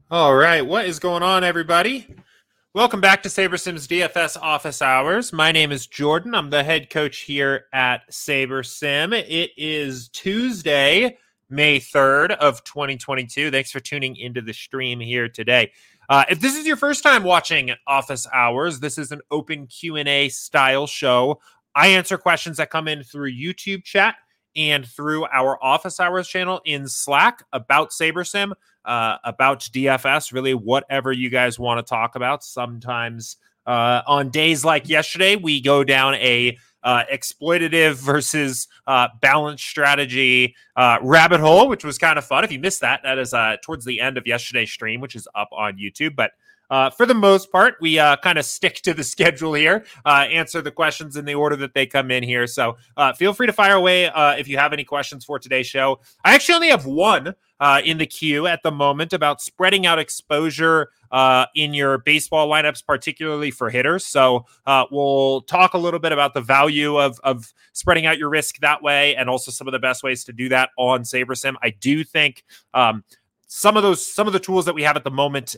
All right, what is going on, everybody? Welcome back to SaberSim's DFS Office Hours. My name is Jordan. I'm the head coach here at SaberSim. It is Tuesday, May 3rd of 2022. Thanks for tuning into the stream here today. If this is your first time watching Office Hours, this is an open Q&A style show. I answer questions that come in through YouTube chat and through our Office Hours channel in Slack about SaberSim, about DFS, really whatever you guys want to talk about. Sometimes on days like yesterday, we go down a exploitative versus balanced strategy rabbit hole, which was kind of fun. If you missed that, that is towards the end of yesterday's stream, which is up on YouTube. But for the most part, we kind of stick to the schedule here, answer the questions in the order that they come in here. So feel free to fire away if you have any questions for today's show. I actually only have one in the queue at the moment about spreading out exposure in your baseball lineups, particularly for hitters. So we'll talk a little bit about the value of spreading out your risk that way, and also some of the best ways to do that on SaberSim. I do think some of the tools that we have at the moment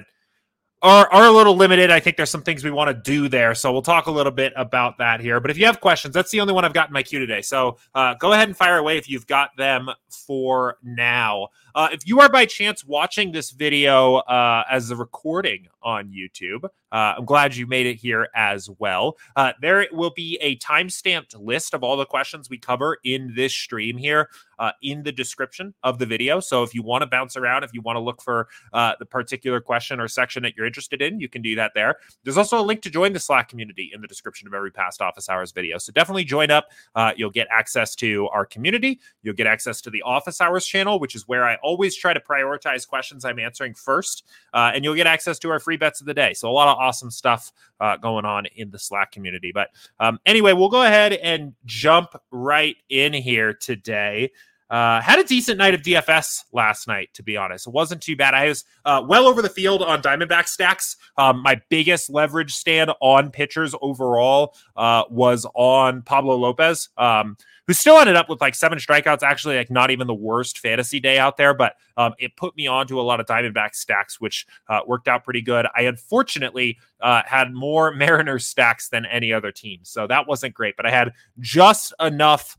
are a little limited. I think there's some things we want to do there. So we'll talk a little bit about that here. But if you have questions, that's the only one I've got in my queue today. So go ahead and fire away if you've got them for now. If you are by chance watching this video as a recording on YouTube, I'm glad you made it here as well. There will be a timestamped list of all the questions we cover in this stream here in the description of the video. So if you want to bounce around, if you want to look for the particular question or section that you're interested in, you can do that there. There's also a link to join the Slack community in the description of every past Office Hours video. So definitely join up. You'll get access to our community. You'll get access to the Office Hours channel, which is where I always try to prioritize questions I'm answering first. And you'll get access to our free bets of the day. So a lot of awesome stuff going on in the Slack community. But anyway, we'll go ahead and jump right in here today. Had a decent night of DFS last night, to be honest. It wasn't too bad. I was well over the field on Diamondback stacks. My biggest leverage stand on pitchers overall was on Pablo Lopez, who still ended up with like 7 strikeouts, actually like not even the worst fantasy day out there, but it put me onto a lot of Diamondback stacks, which worked out pretty good. I unfortunately had more Mariners stacks than any other team, so that wasn't great, but I had just enough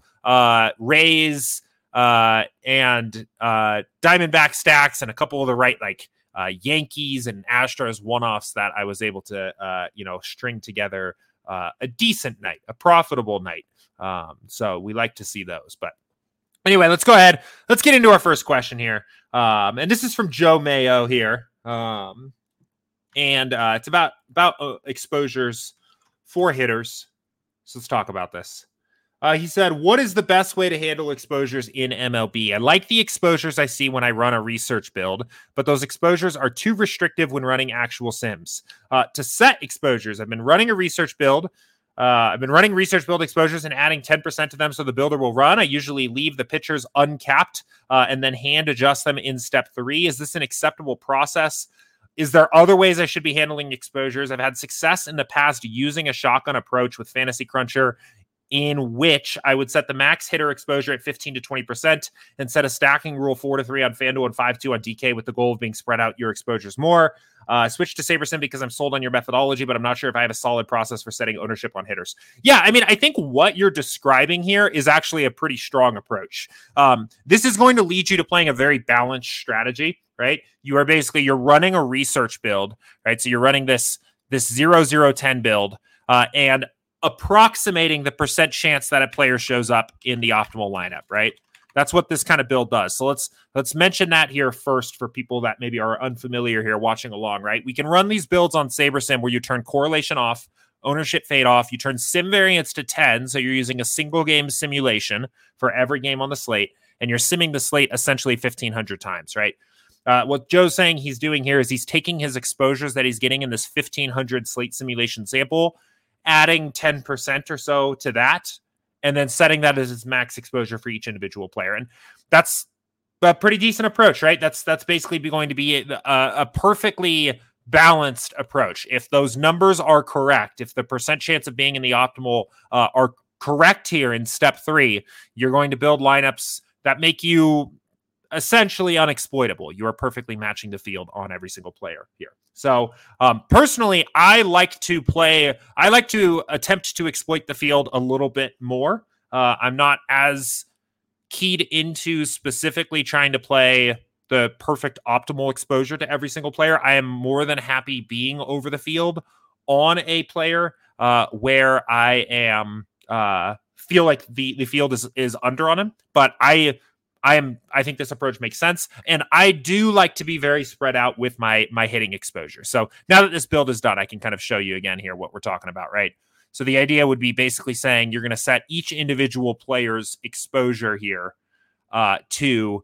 Rays and Diamondback stacks and a couple of the right like Yankees and Astros one-offs that I was able to string together a decent night, a profitable night. So we like to see those. But anyway, let's go ahead. Let's get into our first question here. And this is from Joe Mayo here. And it's about exposures for hitters. So let's talk about this. He said, what is the best way to handle exposures in MLB? I like the exposures I see when I run a research build, but those exposures are too restrictive when running actual sims. To set exposures, I've been running a research build. I've been running research build exposures and adding 10% to them so the builder will run. I usually leave the pitchers uncapped and then hand adjust them in step 3. Is this an acceptable process? Is there other ways I should be handling exposures? I've had success in the past using a shotgun approach with Fantasy Cruncher, in which I would set the max hitter exposure at 15 to 20% and set a stacking rule 4-3 on FanDuel and 5-2 on DK with the goal of being spread out your exposures more. Switch to SaberSim because I'm sold on your methodology, but I'm not sure if I have a solid process for setting ownership on hitters. Yeah, I mean, I think what you're describing here is actually a pretty strong approach. This is going to lead you to playing a very balanced strategy, right? You're running a research build, right? So you're running this 0-0-10 build, and approximating the percent chance that a player shows up in the optimal lineup, right? That's what this kind of build does. So let's mention that here first for people that maybe are unfamiliar here watching along, right? We can run these builds on SaberSim where you turn correlation off, ownership fade off, you turn sim variance to 10, so you're using a single game simulation for every game on the slate, and you're simming the slate essentially 1,500 times, right? What Joe's saying he's doing here is he's taking his exposures that he's getting in this 1,500 slate simulation sample, adding 10% or so to that, and then setting that as his max exposure for each individual player. And that's a pretty decent approach, right? That's basically going to be a perfectly balanced approach. If those numbers are correct, if the percent chance of being in the optimal are correct here in step 3, you're going to build lineups that make you essentially unexploitable. You are perfectly matching the field on every single player here. So personally, I like to attempt to exploit the field a little bit more. I'm not as keyed into specifically trying to play the perfect optimal exposure to every single player. I am more than happy being over the field on a player where I am feel like the field is under on him. But I think this approach makes sense, and I do like to be very spread out with my hitting exposure. So now that this build is done, I can kind of show you again here what we're talking about, right? So the idea would be basically saying you're going to set each individual player's exposure here to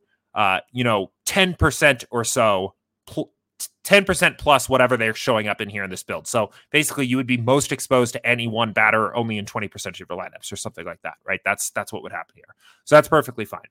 10% or so, 10% plus whatever they're showing up in here in this build. So basically you would be most exposed to any one batter only in 20% of your lineups or something like that, right? That's what would happen here. So that's perfectly fine.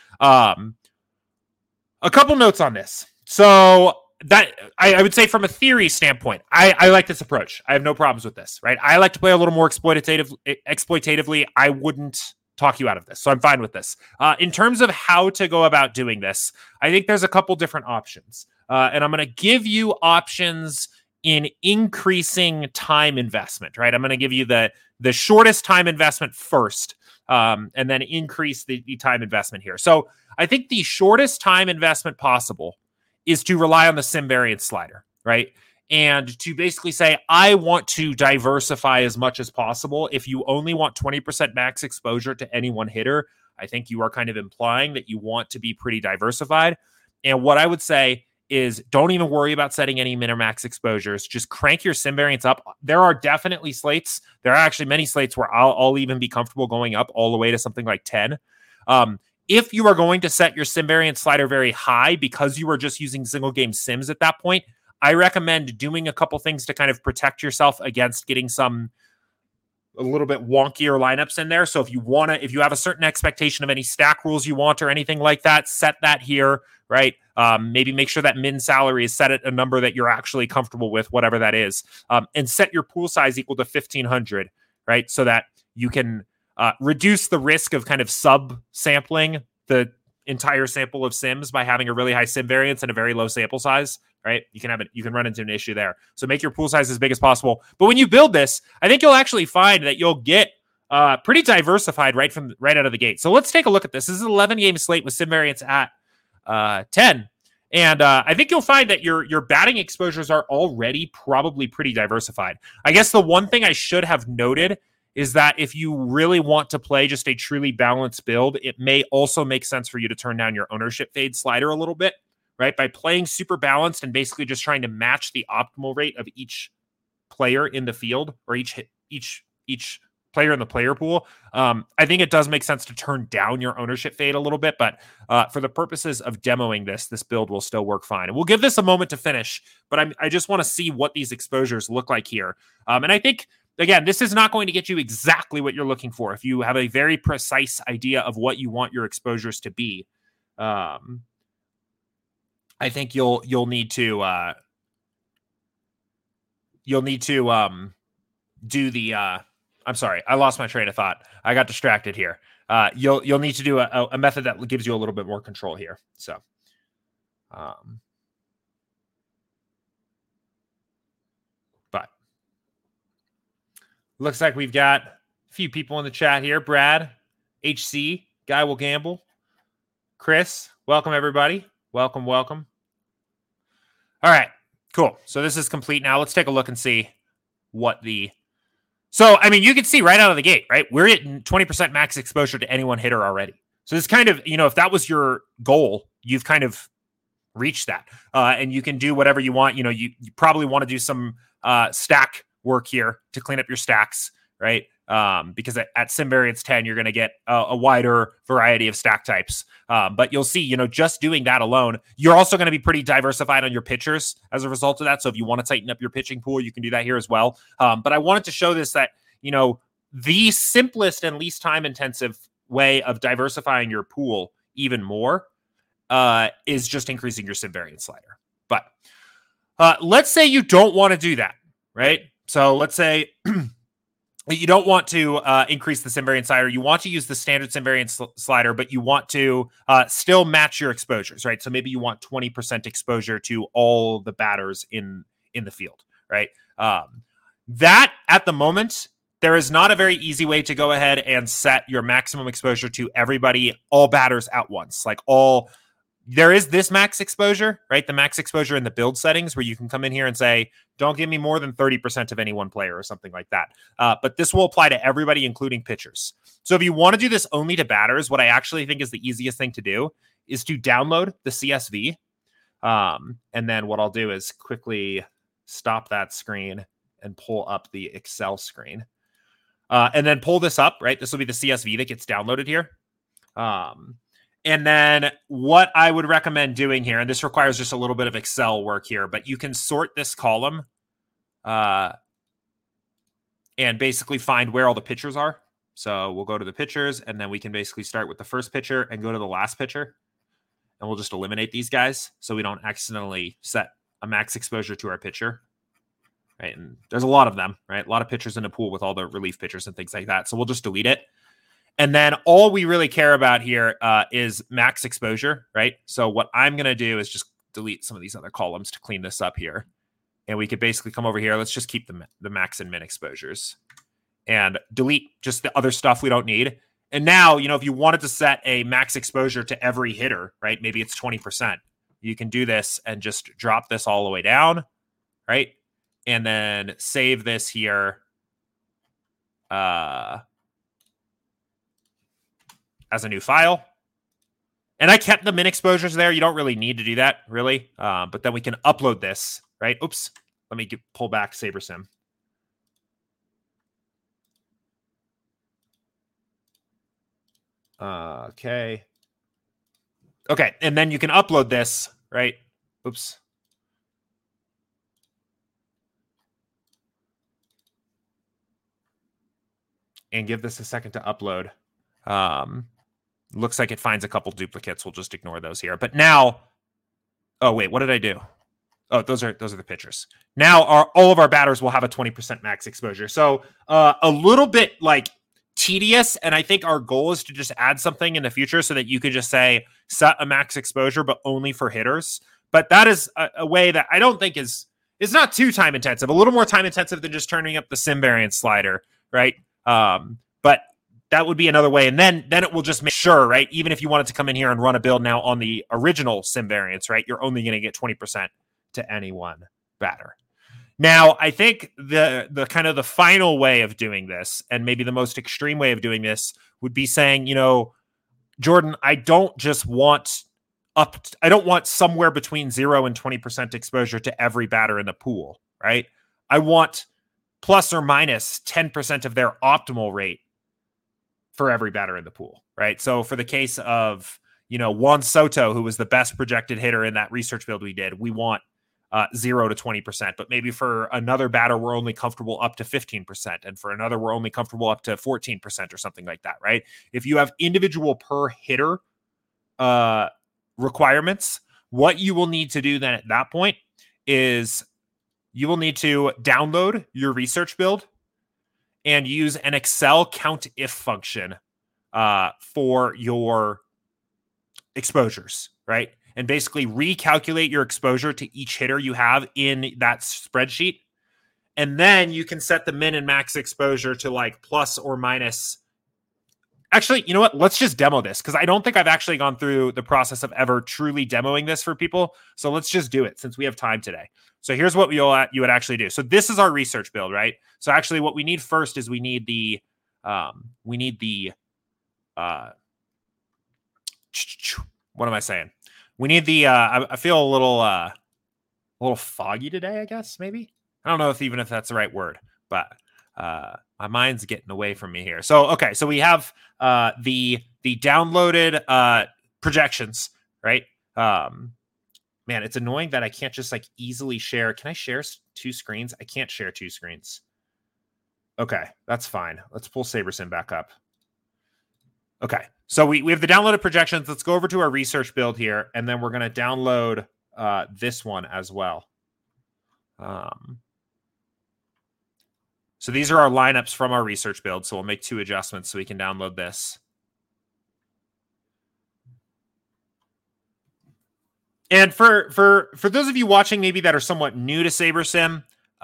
A couple notes on this. So that I would say from a theory standpoint, I like this approach. I have no problems with this, right? I like to play a little more exploitatively. I wouldn't talk you out of this, so I'm fine with this. In terms of how to go about doing this, I think there's a couple different options, and I'm going to give you options in increasing time investment, right? I'm going to give you the shortest time investment first, and then increase the time investment here. So I think the shortest time investment possible is to rely on the sim variance slider, right? And to basically say, I want to diversify as much as possible. If you only want 20% max exposure to any one hitter, I think you are kind of implying that you want to be pretty diversified. And what I would say is don't even worry about setting any min or max exposures. Just crank your sim variance up. There are definitely slates. There are actually many slates where I'll even be comfortable going up all the way to something like 10. If you are going to set your sim variance slider very high because you are just using single game sims at that point, I recommend doing a couple things to kind of protect yourself against getting a little bit wonkier lineups in there. So if you have a certain expectation of any stack rules you want or anything like that, set that here, right? Maybe make sure that min salary is set at a number that you're actually comfortable with, whatever that is, and set your pool size equal to 1,500, right? So that you can reduce the risk of kind of sub-sampling the entire sample of sims by having a really high sim variance and a very low sample size, right? You can run into an issue there. So make your pool size as big as possible. But when you build this, I think you'll actually find that you'll get pretty diversified right out of the gate. So let's take a look at this. This is an 11-game slate with sim variance at 10. And I think you'll find that your batting exposures are already probably pretty diversified. I guess the one thing I should have noted is that if you really want to play just a truly balanced build, it may also make sense for you to turn down your ownership fade slider a little bit, right? By playing super balanced and basically just trying to match the optimal rate of each player in the field or each player in the player pool. I think it does make sense to turn down your ownership fade a little bit, but for the purposes of demoing this build will still work fine. And we'll give this a moment to finish, but I just want to see what these exposures look like here. And I think, again, this is not going to get you exactly what you're looking for. If you have a very precise idea of what you want your exposures to be, I think you'll need to do the. I'm sorry, I lost my train of thought. I got distracted here. You'll need to do a method that gives you a little bit more control here. So, but looks like we've got a few people in the chat here. Brad, HC, Guy Will Gamble, Chris, welcome everybody. Welcome. All right, cool. So this is complete now. Let's take a look and see what the... So, I mean, you can see right out of the gate, right? We're at 20% max exposure to any one hitter already. So this kind of, if that was your goal, you've kind of reached that. And you can do whatever you want. You probably want to do some stack work here to clean up your stacks, right? Because at sim variance 10, you're going to get a wider variety of stack types. But you'll see, just doing that alone, you're also going to be pretty diversified on your pitchers as a result of that. So if you want to tighten up your pitching pool, you can do that here as well. But I wanted to show this that, the simplest and least time intensive way of diversifying your pool even more is just increasing your sim variance slider. But let's say you don't want to do that, right? So let's say You don't want to increase the sim variance slider. You want to use the standard sim variance slider, but you want to still match your exposures, right? So maybe you want 20% exposure to all the batters in the field, right? That at the moment, there is not a very easy way to go ahead and set your maximum exposure to everybody, all batters at once, like all. There is this max exposure, right? The max exposure in the build settings where you can come in here and say, don't give me more than 30% of any one player or something like that. But this will apply to everybody, including pitchers. So if you want to do this only to batters, what I actually think is the easiest thing to do is to download the CSV. And then what I'll do is quickly stop that screen and pull up the Excel screen. And then pull this up, right? This will be the CSV that gets downloaded here. And then what I would recommend doing here, and this requires just a little bit of Excel work here, but you can sort this column and basically find where all the pitchers are. So we'll go to the pitchers, and then we can basically start with the first pitcher and go to the last pitcher. And we'll just eliminate these guys so we don't accidentally set a max exposure to our pitcher. Right? And there's a lot of them, right? A lot of pitchers in the pool with all the relief pitchers and things like that. So we'll just delete it. And then all we really care about here is max exposure, right? So what I'm going to do is just delete some of these other columns to clean this up here. And we could basically come over here. Let's just keep the max and min exposures and delete just the other stuff we don't need. And now, if you wanted to set a max exposure to every hitter, right? Maybe it's 20%. You can do this and just drop this all the way down, right? And then save this here. As a new file. And I kept the min exposures there. You don't really need to do that, really. But then we can upload this, right? Oops. Let me pull back SaberSim. Okay. Okay, and then you can upload this, right? Oops. And give this a second to upload. Looks like it finds a couple duplicates. We'll just ignore those here. But now, oh wait, what did I do? Oh, those are the pitchers. Now all of our batters will have a 20% max exposure. So a little bit like tedious, and I think our goal is to just add something in the future so that you could just say set a max exposure, but only for hitters. But that is a way that I don't think is not too time intensive. A little more time intensive than just turning up the sim variance slider, right? But that would be another way. And then it will just make sure, right? Even if you wanted to come in here and run a build now on the original sim variance, right? You're only going to get 20% to any one batter. Now, I think the kind of the final way of doing this, and maybe the most extreme way of doing this, would be saying, Jordan, I don't want somewhere between 0 and 20% exposure to every batter in the pool, right? I want plus or minus 10% of their optimal rate for every batter in the pool, right? So for the case of, Juan Soto, who was the best projected hitter in that research build we did, we want 0 to 20%. But maybe for another batter, we're only comfortable up to 15%. And for another, we're only comfortable up to 14% or something like that, right? If you have individual per hitter requirements, what you will need to do then at that point is you will need to download your research build and use an Excel count if function for your exposures, right? And basically recalculate your exposure to each hitter you have in that spreadsheet. And then you can set the min and max exposure to like plus or minus. Actually, you know what? Let's just demo this because I don't think I've actually gone through the process of ever truly demoing this for people. So let's just do it since we have time today. So here's what you would actually do. So this is our research build, right? So actually what we need first is we need the what am I saying? We need the I feel a little foggy today, I guess, maybe. I don't know if that's the right word, but my mind's getting away from me here. So okay, so we have the downloaded projections, right? Man, it's annoying that I can't just like easily share. Can I share two screens? I can't share two screens. Okay, that's fine. Let's pull SaberSim back up. Okay, so we have the downloaded projections. Let's go over to our research build here, and then we're going to download this one as well. So these are our lineups from our research build. So we'll make 2 adjustments so we can download this. And for those of you watching maybe that are somewhat new to SaberSim,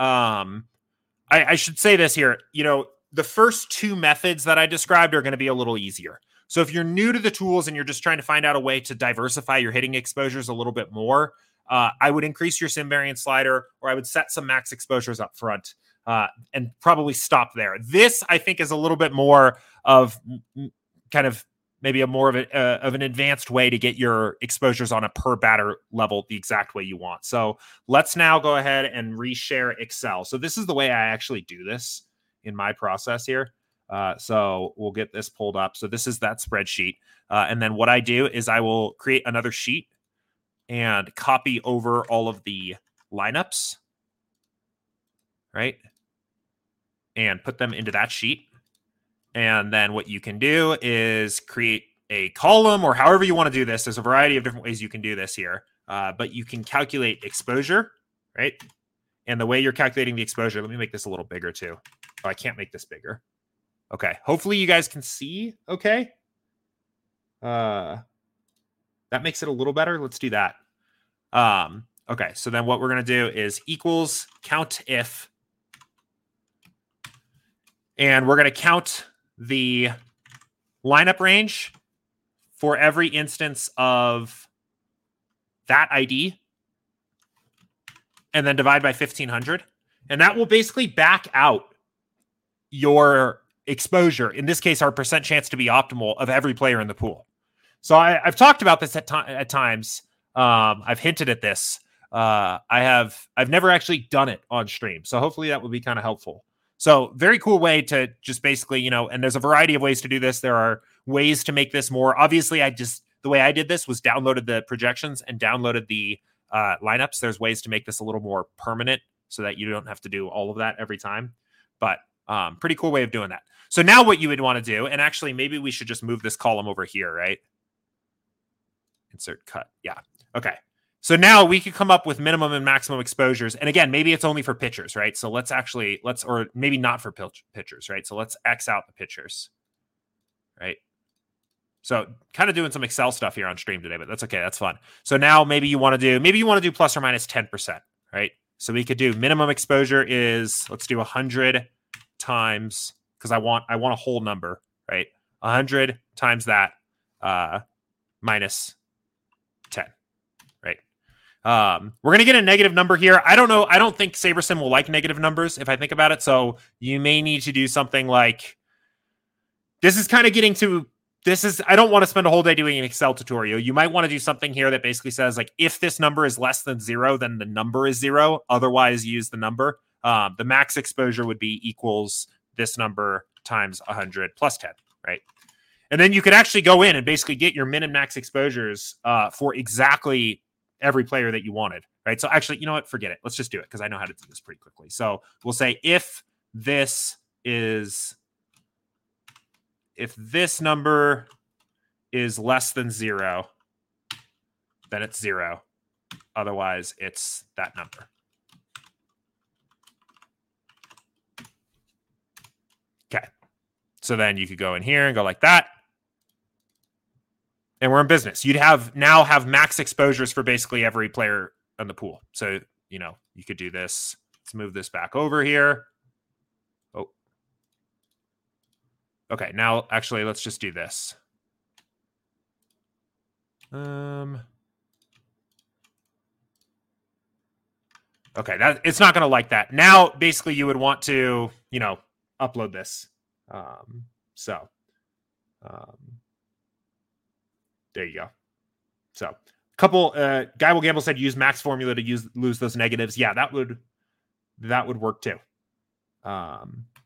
I should say this here. You know, the first 2 methods that I described are going to be a little easier. So if you're new to the tools and you're just trying to find out a way to diversify your hitting exposures a little bit more, I would increase your sim variance slider, or I would set some max exposures up front and probably stop there. This, I think, is a little bit more of kind of maybe more of an advanced way to get your exposures on a per batter level the exact way you want. So let's now go ahead and reshare Excel. So this is the way I actually do this in my process here. So we'll get this pulled up. So this is that spreadsheet. And then what I do is I will create another sheet and copy over all of the lineups, right? And put them into that sheet. And then what you can do is create a column, or however you want to do this. There's a variety of different ways you can do this here. But you can calculate exposure, right? And the way you're calculating the exposure, let me make this a little bigger too. Oh, I can't make this bigger. Okay. Hopefully you guys can see okay. That makes it a little better. Let's do that. Okay. So then what we're going to do is equals count if. And we're going to count the lineup range for every instance of that ID, and then divide by 1500. And that will basically back out your exposure, in this case, our percent chance to be optimal of every player in the pool. So I've talked about this at times. I've hinted at this. I've never actually done it on stream. So hopefully that will be kind of helpful. So very cool way to just basically, and there's a variety of ways to do this. There are ways to make this more. Obviously, the way I did this was downloaded the projections and downloaded the lineups. There's ways to make this a little more permanent so that you don't have to do all of that every time. But pretty cool way of doing that. So now what you would want to do, and actually maybe we should just move this column over here, right? Insert cut. Yeah. Okay. So now we could come up with minimum and maximum exposures. And again, maybe it's only for pitchers, right? So or maybe not for pitchers, right? So let's X out the pitchers, right? So kind of doing some Excel stuff here on stream today, but that's okay. That's fun. So now maybe you want to do plus or minus 10%, right? So we could do minimum exposure is, let's do 100 times, because I want a whole number, right? 100 times that minus 10. We're going to get a negative number here. I don't know. I don't think SaberSim will like negative numbers if I think about it. So you may need to do something like, this is kind of getting to, I don't want to spend a whole day doing an Excel tutorial. You might want to do something here that basically says like, if this number is less than 0, then the number is 0. Otherwise use the number. The max exposure would be equals this number times 100 plus 10, right? And then you could actually go in and basically get your min and max exposures for exactly every player that you wanted, right? So actually, you know what? Forget it. Let's just do it because I know how to do this pretty quickly. So we'll say if this number is less than 0, then it's 0. Otherwise, it's that number. Okay. So then you could go in here and go like that. And we're in business. You'd now have max exposures for basically every player in the pool. So, you could do this. Let's move this back over here. Oh. Okay, now actually let's just do this. Okay, it's not going to like that. Now, basically you would want to, upload this. There you go. So a couple, Guy Will Gamble said use max formula to lose those negatives. Yeah, that would work too. That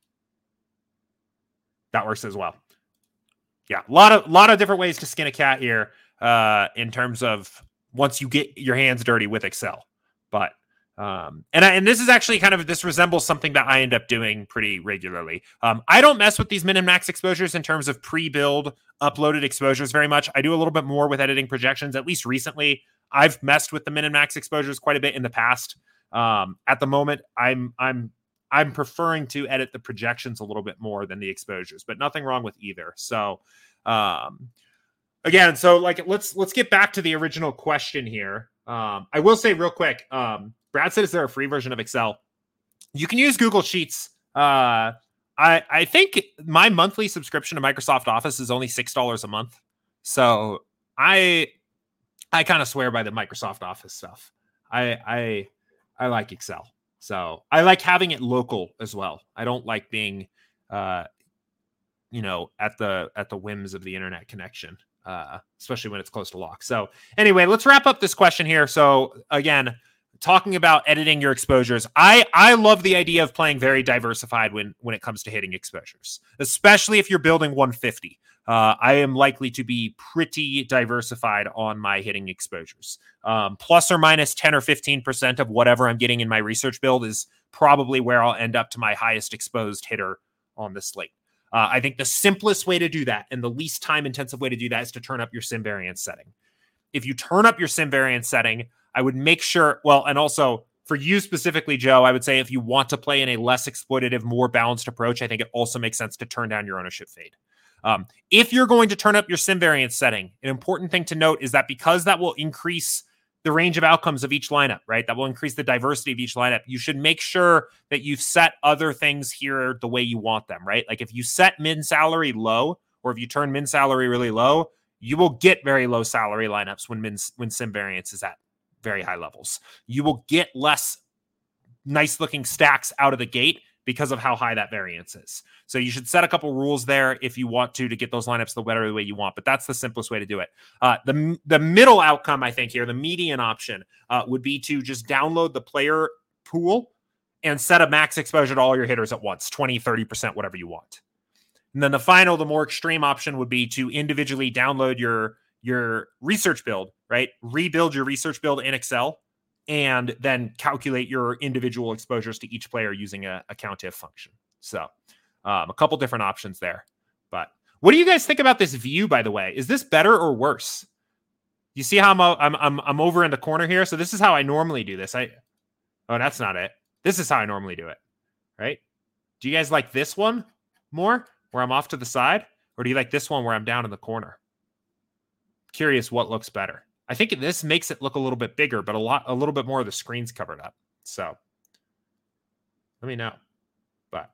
works as well. Yeah, a lot of different ways to skin a cat here in terms of once you get your hands dirty with Excel. But and this is actually this resembles something that I end up doing pretty regularly. I don't mess with these min and max exposures in terms of pre-build uploaded exposures very much. I do a little bit more with editing projections. At least recently, I've messed with the min and max exposures quite a bit in the past. At the moment, I'm I'm preferring to edit the projections a little bit more than the exposures, but nothing wrong with either. So again, so like let's get back to the original question here. I will say real quick, Brad said, is there a free version of Excel? You can use Google Sheets. I think my monthly subscription to Microsoft Office is only $6 a month. So I kind of swear by the Microsoft Office stuff. I like Excel. So I like having it local as well. I don't like being at the whims of the internet connection, especially when it's close to lock. So anyway, let's wrap up this question here. So again, talking about editing your exposures, I love the idea of playing very diversified when it comes to hitting exposures, especially if you're building 150. I am likely to be pretty diversified on my hitting exposures. Plus or minus 10 or 15% of whatever I'm getting in my research build is probably where I'll end up to my highest exposed hitter on the slate. I think the simplest way to do that and the least time intensive way to do that is to turn up your sim variance setting. If you turn up your sim variance setting, I would make sure, and also for you specifically, Joe, I would say if you want to play in a less exploitative, more balanced approach, I think it also makes sense to turn down your ownership fade. If you're going to turn up your sim variance setting, an important thing to note is that because that will increase the range of outcomes of each lineup, right? That will increase the diversity of each lineup. You should make sure that you've set other things here the way you want them, right? Like if you set min salary low, or if you turn min salary really low, you will get very low salary lineups when sim variance is at very high levels. You will get less nice looking stacks out of the gate because of how high that variance is. So you should set a couple rules there if you want to get those lineups the better the way you want, but that's the simplest way to do it. The middle outcome, I think here, the median option would be to just download the player pool and set a max exposure to all your hitters at once, 20, 30%, whatever you want. And then the more extreme option would be to individually download your research build, right? Rebuild your research build in Excel and then calculate your individual exposures to each player using a COUNTIF function. So a couple different options there. But what do you guys think about this view, by the way? Is this better or worse? You see how I'm over in the corner here? So this is how I normally do this. Oh, that's not it. This is how I normally do it, right? Do you guys like this one more, where I'm off to the side? Or do you like this one where I'm down in the corner? Curious what looks better. I think this makes it look a little bit bigger, but a little bit more of the screen's covered up. So let me know. But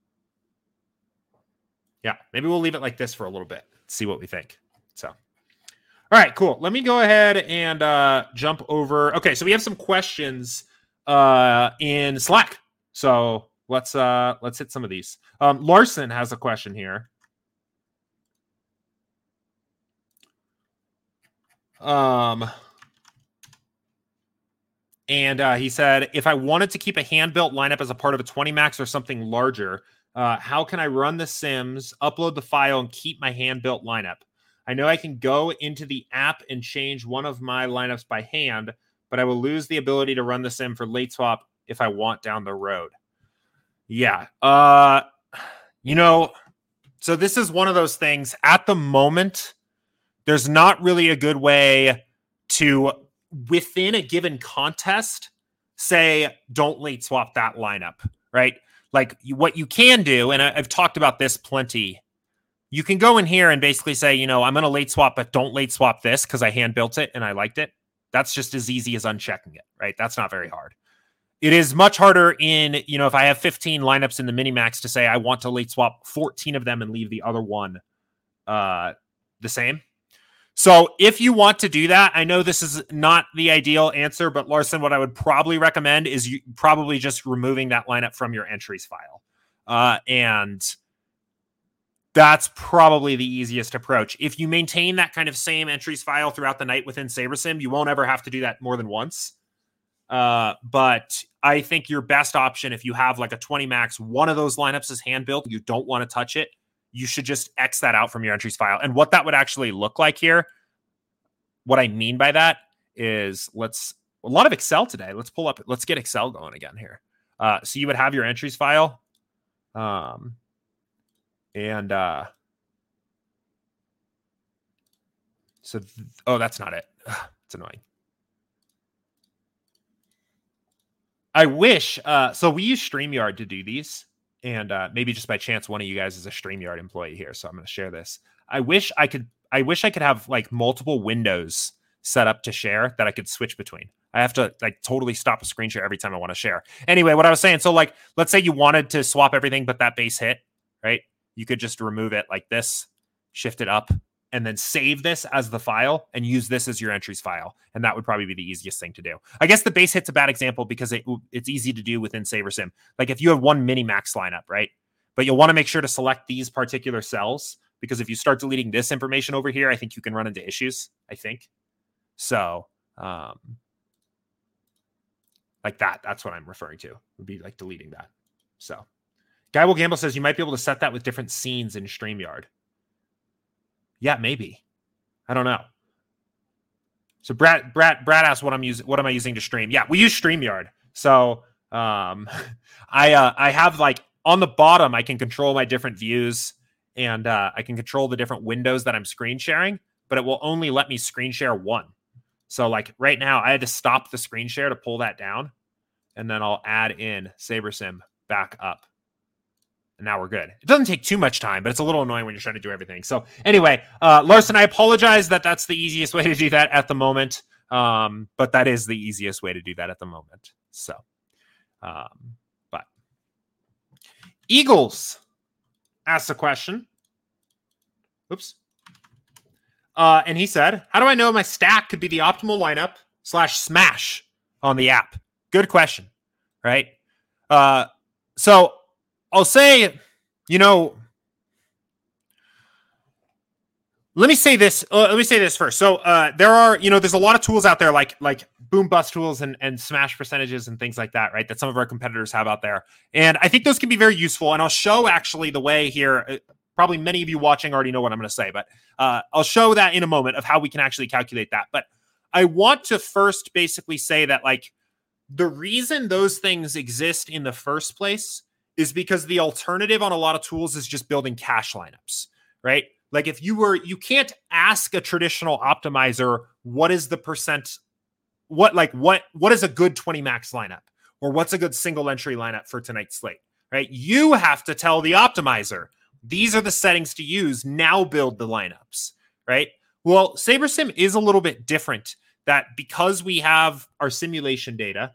yeah, maybe we'll leave it like this for a little bit. See what we think. So, all right, cool. Let me go ahead and jump over. Okay, so we have some questions in Slack. So let's hit some of these. Larson has a question here. And he said, if I wanted to keep a hand-built lineup as a part of a 20 max or something larger, how can I run the sims, upload the file, and keep my hand-built lineup? I know I can go into the app and change one of my lineups by hand, but I will lose the ability to run the sim for late swap if I want down the road. Yeah. So this is one of those things. At the moment, there's not really a good way to, within a given contest, say, don't late swap that lineup, right? Like what you can do, and I've talked about this plenty, you can go in here and basically say, I'm going to late swap, but don't late swap this because I hand built it and I liked it. That's just as easy as unchecking it, right? That's not very hard. It is much harder in, if I have 15 lineups in the minimax to say I want to late swap 14 of them and leave the other one the same. So if you want to do that, I know this is not the ideal answer, but Larson, what I would probably recommend is you probably just removing that lineup from your entries file. And that's probably the easiest approach. If you maintain that kind of same entries file throughout the night within SaberSim, you won't ever have to do that more than once. But I think your best option, if you have like a 20 max, one of those lineups is hand built, you don't want to touch it, you should just X that out from your entries file. And what that would actually look like here, what I mean by that is a lot of Excel today. Let's get Excel going again here. So you would have your entries file. So that's not it. It's annoying. I wish, so we use StreamYard to do these, and maybe just by chance, one of you guys is a StreamYard employee here, so I'm going to share this. I wish I could have like multiple windows set up to share that I could switch between. I have to like totally stop a screen share every time I want to share. Anyway, what I was saying, so like, let's say you wanted to swap everything but that base hit, right? You could just remove it like this, shift it up, and then save this as the file and use this as your entries file. And that would probably be the easiest thing to do. I guess the base hit's a bad example because it's easy to do within SaberSim. Like if you have one mini-max lineup, right? But you'll want to make sure to select these particular cells because if you start deleting this information over here, I think you can run into issues, I think. So, like that's what I'm referring to. Would be like deleting that. So, Guy Will Gamble says you might be able to set that with different scenes in StreamYard. Yeah, maybe. I don't know. So Brad asked what am I using to stream? Yeah, we use StreamYard. So I have like on the bottom I can control my different views and I can control the different windows that I'm screen sharing, but it will only let me screen share one. So like right now I had to stop the screen share to pull that down, and then I'll add in SaberSim back up. And now we're good. It doesn't take too much time, but it's a little annoying when you're trying to do everything. So anyway, Larson, I apologize that that's the easiest way to do that at the moment. But that is the easiest way to do that at the moment. So, but Eagles asked a question. Oops. And he said, how do I know my stack could be the optimal lineup / smash on the app? Good question, right? So I'll say, let me say this first. So there are, there's a lot of tools out there like boom bust tools and smash percentages and things like that, right? That some of our competitors have out there. And I think those can be very useful. And I'll show actually the way here. Probably many of you watching already know what I'm going to say, but I'll show that in a moment of how we can actually calculate that. But I want to first basically say that like the reason those things exist in the first place is because the alternative on a lot of tools is just building cache lineups, right? Like if you can't ask a traditional optimizer, what is the percent, what is a good 20 max lineup or what's a good single entry lineup for tonight's slate, right? You have to tell the optimizer, these are the settings to use. Now build the lineups, right? Well, SaberSim is a little bit different that because we have our simulation data,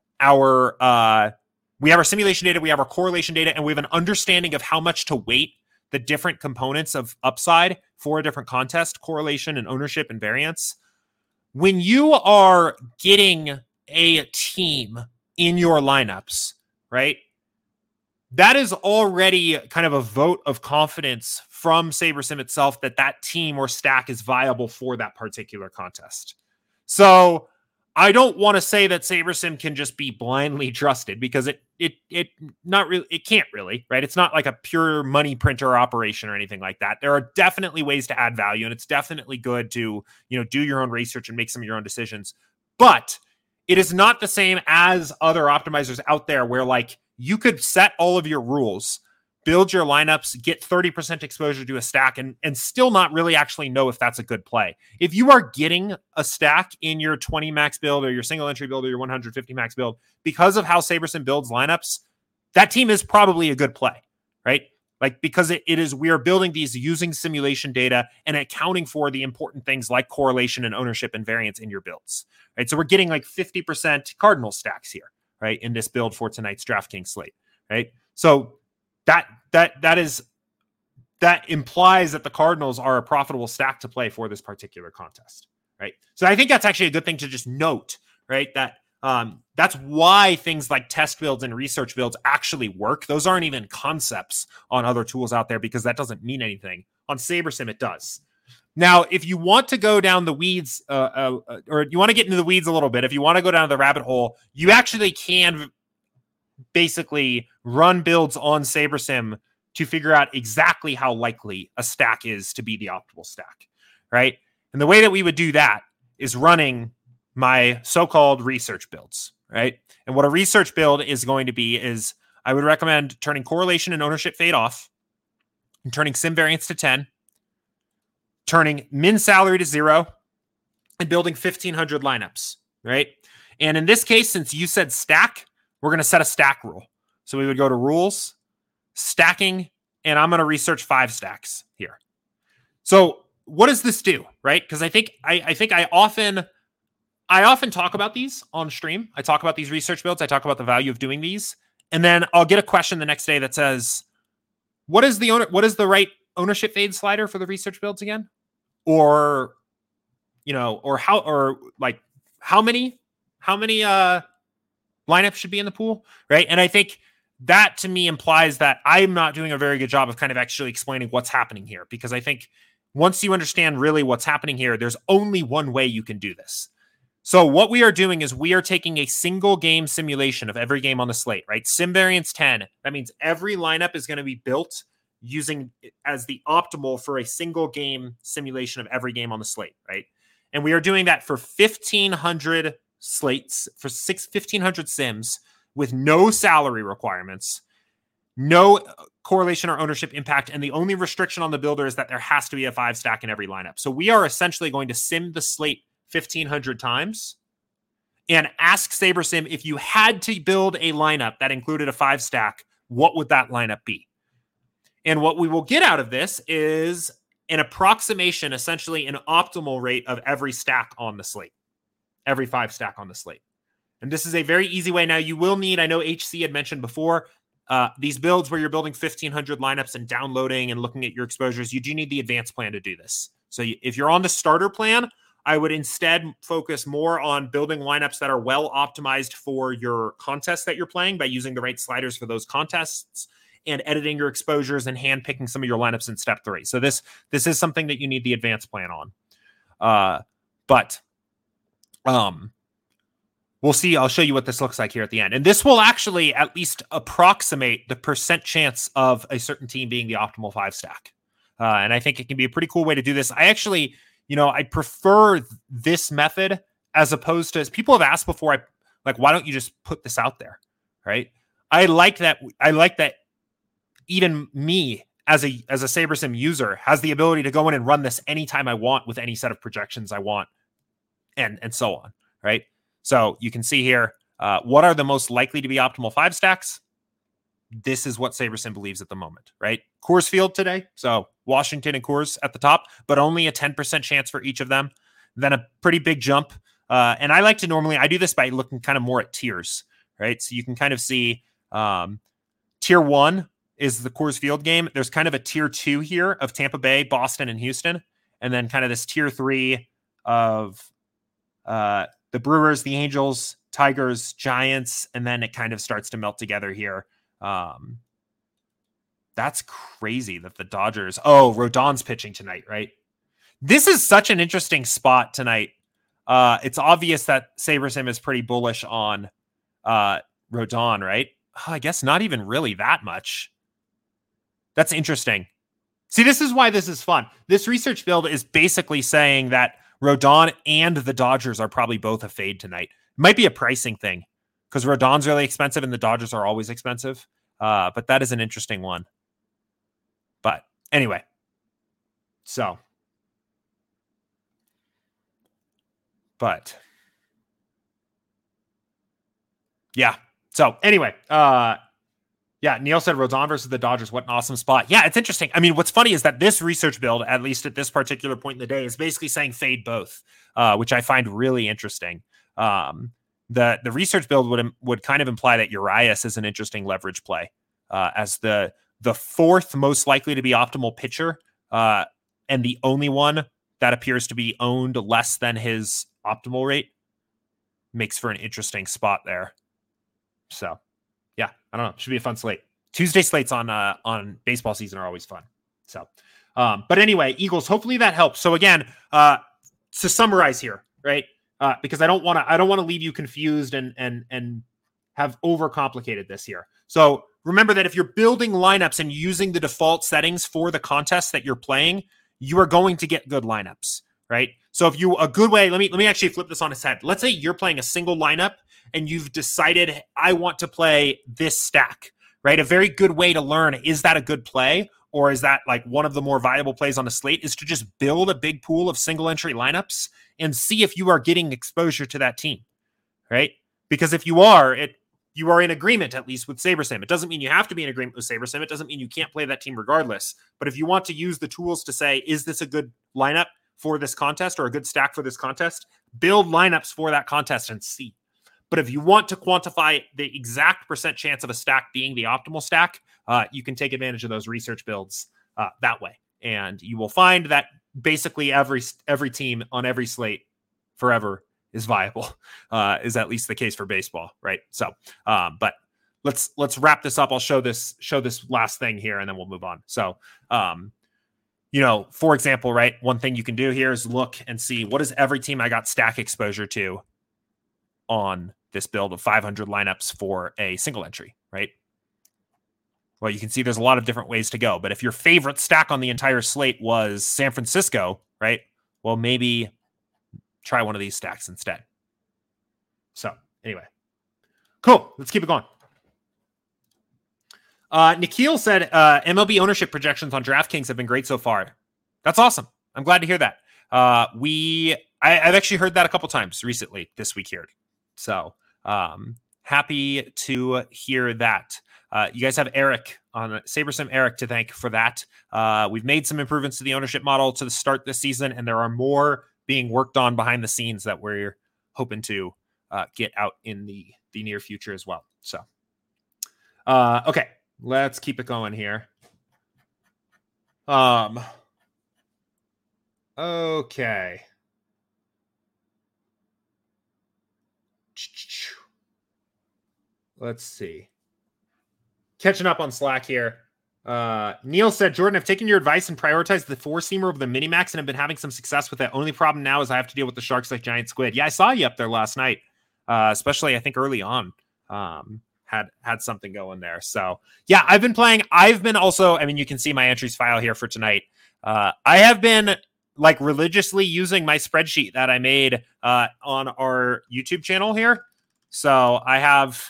we have our simulation data, we have our correlation data, and we have an understanding of how much to weight the different components of upside for a different contest, correlation and ownership and variance. When you are getting a team in your lineups, right? That is already kind of a vote of confidence from SaberSim itself that that team or stack is viable for that particular contest. So I don't want to say that SaberSim can just be blindly trusted because it can't really, right? It's not like a pure money printer operation or anything like that. There are definitely ways to add value, and it's definitely good to, do your own research and make some of your own decisions. But it is not the same as other optimizers out there where like you could set all of your rules, build your lineups, get 30% exposure to a stack and still not really actually know if that's a good play. If you are getting a stack in your 20 max build or your single entry build or your 150 max build, because of how SaberSim builds lineups, that team is probably a good play, right? Like because we are building these using simulation data and accounting for the important things like correlation and ownership and variance in your builds, right? So we're getting like 50% Cardinal stacks here, right? In this build for tonight's DraftKings slate, right? So that implies that the Cardinals are a profitable stack to play for this particular contest, right? So I think that's actually a good thing to just note, right? That that's why things like test builds and research builds actually work. Those aren't even concepts on other tools out there because that doesn't mean anything. On SaberSim, it does. Now, if you want to go down the weeds, or you want to get into the weeds a little bit, if you want to go down the rabbit hole, you actually can basically run builds on SaberSim to figure out exactly how likely a stack is to be the optimal stack, right? And the way that we would do that is running my so-called research builds, right? And what a research build is going to be is I would recommend turning correlation and ownership fade off and turning sim variance to 10, turning min salary to 0, and building 1,500 lineups, right? And in this case, since you said stack, we're going to set a stack rule. So we would go to rules, stacking, and I'm going to research 5 stacks here. So what does this do, right? Because I think I often talk about these on stream. I talk about these research builds. I talk about the value of doing these. And then I'll get a question the next day that says, what is the right ownership fade slider for the research builds again? Or, how many lineups should be in the pool, right? And I think that to me implies that I'm not doing a very good job of kind of actually explaining what's happening here, because I think once you understand really what's happening here, there's only one way you can do this. So what we are doing is we are taking a single game simulation of every game on the slate, right? Sim variance 10. That means every lineup is going to be built using it as the optimal for a single game simulation of every game on the slate, right? And we are doing that for 1,500 slates, for 1,500 sims with no salary requirements, no correlation or ownership impact, and the only restriction on the builder is that there has to be a 5 stack in every lineup. So we are essentially going to sim the slate 1,500 times and ask SaberSim, if you had to build a lineup that included a 5 stack, what would that lineup be? And what we will get out of this is an approximation, essentially an optimal rate of every stack on the slate, every 5 stack on the slate. And this is a very easy way. Now you will need, I know HC had mentioned before, these builds where you're building 1,500 lineups and downloading and looking at your exposures, you do need the advanced plan to do this. So if you're on the starter plan, I would instead focus more on building lineups that are well optimized for your contests that you're playing by using the right sliders for those contests and editing your exposures and handpicking some of your lineups in step 3. So this is something that you need the advanced plan on. But we'll see. I'll show you what this looks like here at the end. And this will actually at least approximate the % chance of a certain team being the optimal 5 stack. And I think it can be a pretty cool way to do this. I actually, I prefer this method as opposed to, as people have asked before, why don't you just put this out there, right? I like that even me as a SaberSim user has the ability to go in and run this anytime I want with any set of projections I want and so on, right? So you can see here, what are the most likely to be optimal 5 stacks? This is what SaberSim believes at the moment, right? Coors Field today. So Washington and Coors at the top, but only a 10% chance for each of them. Then a pretty big jump. And I like to normally, I do this by looking kind of more at tiers, right? So you can kind of see tier 1 is the Coors Field game. There's kind of a tier 2 here of Tampa Bay, Boston, and Houston. And then kind of this tier 3 of the Brewers, the Angels, Tigers, Giants, and then it kind of starts to melt together here. That's crazy that the Dodgers, Rodon's pitching tonight, right? This is such an interesting spot tonight. It's obvious that SaberSim is pretty bullish on Rodon, right? I guess not even really that much. That's interesting. See, this is why this is fun. This research build is basically saying that Rodon and the Dodgers are probably both a fade tonight. It might be a pricing thing because Rodon's really expensive and the Dodgers are always expensive. But that is an interesting one. But anyway, so. But. Yeah. So anyway, yeah, Neil said Rodon versus the Dodgers. What an awesome spot. Yeah, it's interesting. I mean, what's funny is that this research build, at least at this particular point in the day, is basically saying fade both, which I find really interesting. The research build would kind of imply that Urias is an interesting leverage play as the 4th most likely to be optimal pitcher and the only one that appears to be owned less than his optimal rate. Makes for an interesting spot there. So. Yeah, I don't know. Should be a fun slate. Tuesday slates on baseball season are always fun. So, but anyway, Eagles. Hopefully that helps. So again, to summarize here, right? Because I don't want to leave you confused and have overcomplicated this here. So remember that if you're building lineups and using the default settings for the contest that you're playing, you are going to get good lineups, right? So if you a good way, let me actually flip this on its head. Let's say you're playing a single lineup and you've decided, I want to play this stack, right? A very good way to learn, is that a good play? Or is that like one of the more viable plays on the slate, is to just build a big pool of single entry lineups and see if you are getting exposure to that team, right? Because if you are, it you are in agreement, at least with SaberSim. It doesn't mean you have to be in agreement with SaberSim. It doesn't mean you can't play that team regardless. But if you want to use the tools to say, is this a good lineup for this contest or a good stack for this contest, build lineups for that contest and see. But if you want to quantify the exact percent chance of a stack being the optimal stack, you can take advantage of those research builds that way. And you will find that basically every team on every slate forever is viable, is at least the case for baseball, right? So, but let's wrap this up. I'll show this last thing here, and then we'll move on. So, for example, right, one thing you can do here is look and see what is every team I got stack exposure to on this build of 500 lineups for a single entry, right? Well, you can see there's a lot of different ways to go, but if your favorite stack on the entire slate was San Francisco, right? Well, maybe try one of these stacks instead. So anyway, cool. Let's keep it going. Nikhil said MLB ownership projections on DraftKings have been great so far. That's awesome. I'm glad to hear that. I've actually heard that a couple times recently this week here. So happy to hear that. You guys have Eric on SaberSim Eric to thank for that. We've made some improvements to the ownership model to start this season, and there are more being worked on behind the scenes that we're hoping to get out in the near future as well. So, okay, let's keep it going here. Okay. Let's see. Catching up on Slack here. Neil said, Jordan, I've taken your advice and prioritized the 4-seamer over the Minimax and have been having some success with it. Only problem now is I have to deal with the sharks like giant squid. Yeah, I saw you up there last night, especially I think early on. Had something going there. So, yeah, I've been playing. I've been also, I mean, you can see my entries file here for tonight. I have been like religiously using my spreadsheet that I made on our YouTube channel here. So I have...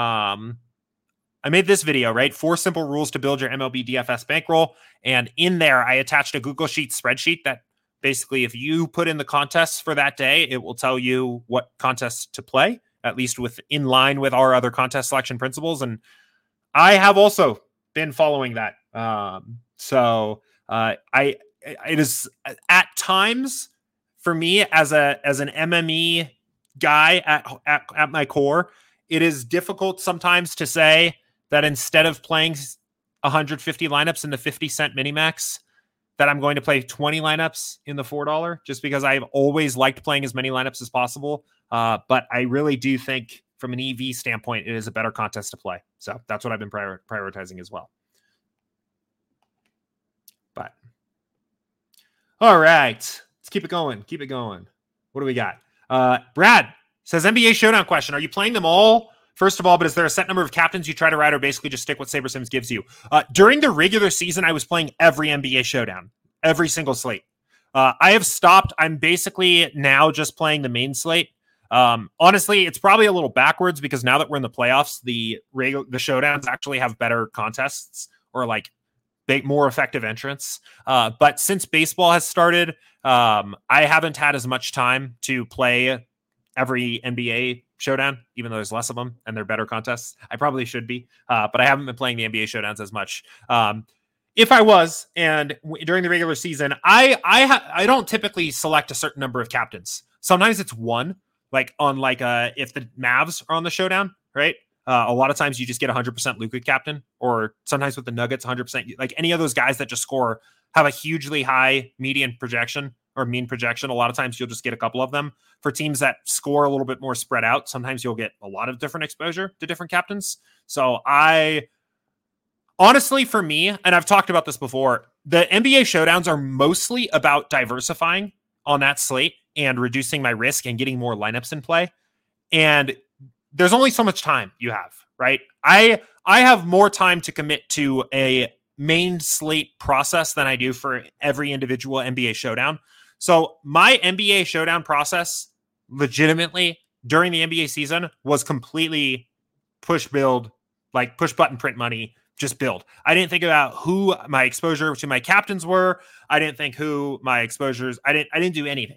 I made this video, right? 4 simple rules to build your MLB DFS bankroll. And in there, I attached a Google Sheets spreadsheet that basically, if you put in the contests for that day, it will tell you what contests to play, at least in line with our other contest selection principles. And I have also been following that. It is at times for me as an MME guy at my core, it is difficult sometimes to say that instead of playing 150 lineups in the 50-cent Minimax, that I'm going to play 20 lineups in the $4, just because I've always liked playing as many lineups as possible. But I really do think from an EV standpoint, it is a better contest to play. So that's what I've been prioritizing as well. But all right, let's keep it going. Keep it going. What do we got? Brad says, NBA Showdown question. Are you playing them all? First of all, but is there a set number of captains you try to ride or basically just stick what SaberSims gives you? During the regular season, I was playing every NBA Showdown, every single slate. I have stopped. I'm basically now just playing the main slate. Honestly, it's probably a little backwards because now that we're in the playoffs, the Showdowns actually have better contests or like more effective entrants. But since baseball has started, I haven't had as much time to play every NBA Showdown, even though there's less of them and they're better contests. I probably should be, but I haven't been playing the NBA Showdowns as much. If I was, and during the regular season, I don't typically select a certain number of captains. Sometimes it's one, like if the Mavs are on the Showdown, right? A lot of times you just get 100% Luka captain, or sometimes with the Nuggets, 100%. Like any of those guys that just have a hugely high median projection or mean projection. A lot of times you'll just get a couple of them. For teams that score a little bit more spread out, sometimes you'll get a lot of different exposure to different captains. So honestly, for me, and I've talked about this before, the NBA Showdowns are mostly about diversifying on that slate and reducing my risk and getting more lineups in play. And there's only so much time you have, right? I have more time to commit to a main slate process than I do for every individual NBA Showdown. So my NBA Showdown process legitimately during the NBA season was completely push build, like push button print money, just build. I didn't think about who my exposure to my captains were. I didn't think who my exposures, I didn't do anything,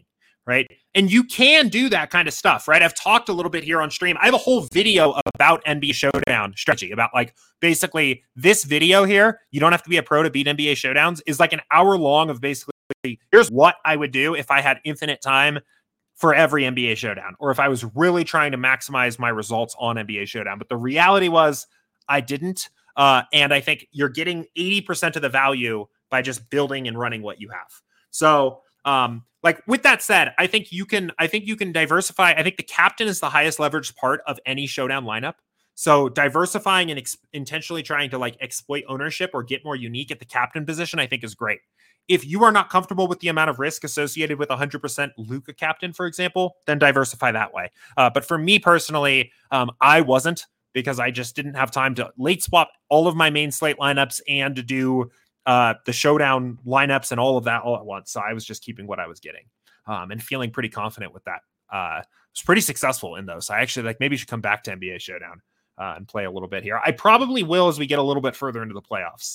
right? And you can do that kind of stuff, right? I've talked a little bit here on stream. I have a whole video about NBA Showdown strategy, about like basically this video here. You don't have to be a pro to beat NBA Showdowns, is like an hour long of basically here's what I would do if I had infinite time for every NBA Showdown, or if I was really trying to maximize my results on NBA Showdown. But the reality was I didn't. And I think you're getting 80% of the value by just building and running what you have. So, like with that said, I think you can diversify. I think the captain is the highest leveraged part of any Showdown lineup. So diversifying and intentionally trying to like exploit ownership or get more unique at the captain position, I think is great. If you are not comfortable with the amount of risk associated with 100% Luka captain, for example, then diversify that way. But for me personally, I wasn't, because I just didn't have time to late swap all of my main slate lineups and to do the Showdown lineups and all of that all at once. So I was just keeping what I was getting and feeling pretty confident with that. I was pretty successful in those. So I actually like maybe should come back to NBA Showdown and play a little bit here. I probably will as we get a little bit further into the playoffs.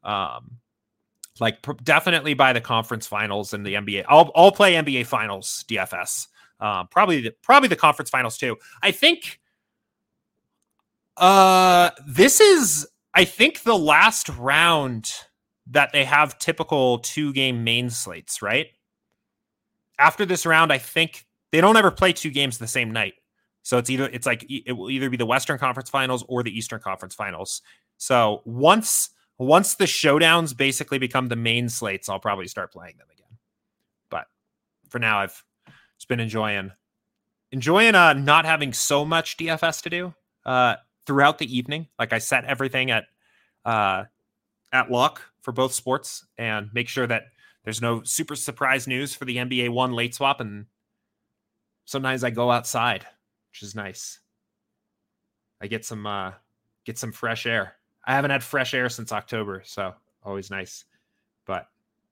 Definitely by the conference finals and the NBA. I'll play NBA finals DFS. Probably the conference finals too. I think this is, I think, the last round that they have typical 2-game main slates, right? After this round, I think they don't ever play 2 games the same night. So it will either be the Western Conference Finals or the Eastern Conference Finals. So once the Showdowns basically become the main slates, I'll probably start playing them again. But for now, I've just been enjoying not having so much DFS to do throughout the evening. Like I set everything at lock for both sports and make sure that there's no super surprise news for the NBA 1 late swap. And sometimes I go outside, which is nice. I get some fresh air. I haven't had fresh air since October, so always nice. But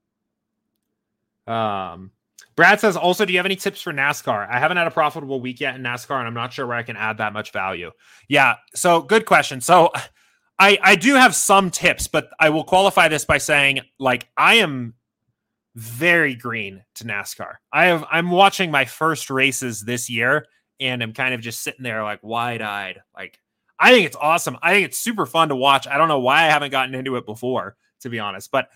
Brad says, also, do you have any tips for NASCAR? I haven't had a profitable week yet in NASCAR, and I'm not sure where I can add that much value. Yeah, so good question. So I do have some tips, but I will qualify this by saying, like, I am very green to NASCAR. I'm watching my first races this year, and I'm kind of just sitting there like wide-eyed. Like, I think it's awesome. I think it's super fun to watch. I don't know why I haven't gotten into it before, to be honest, but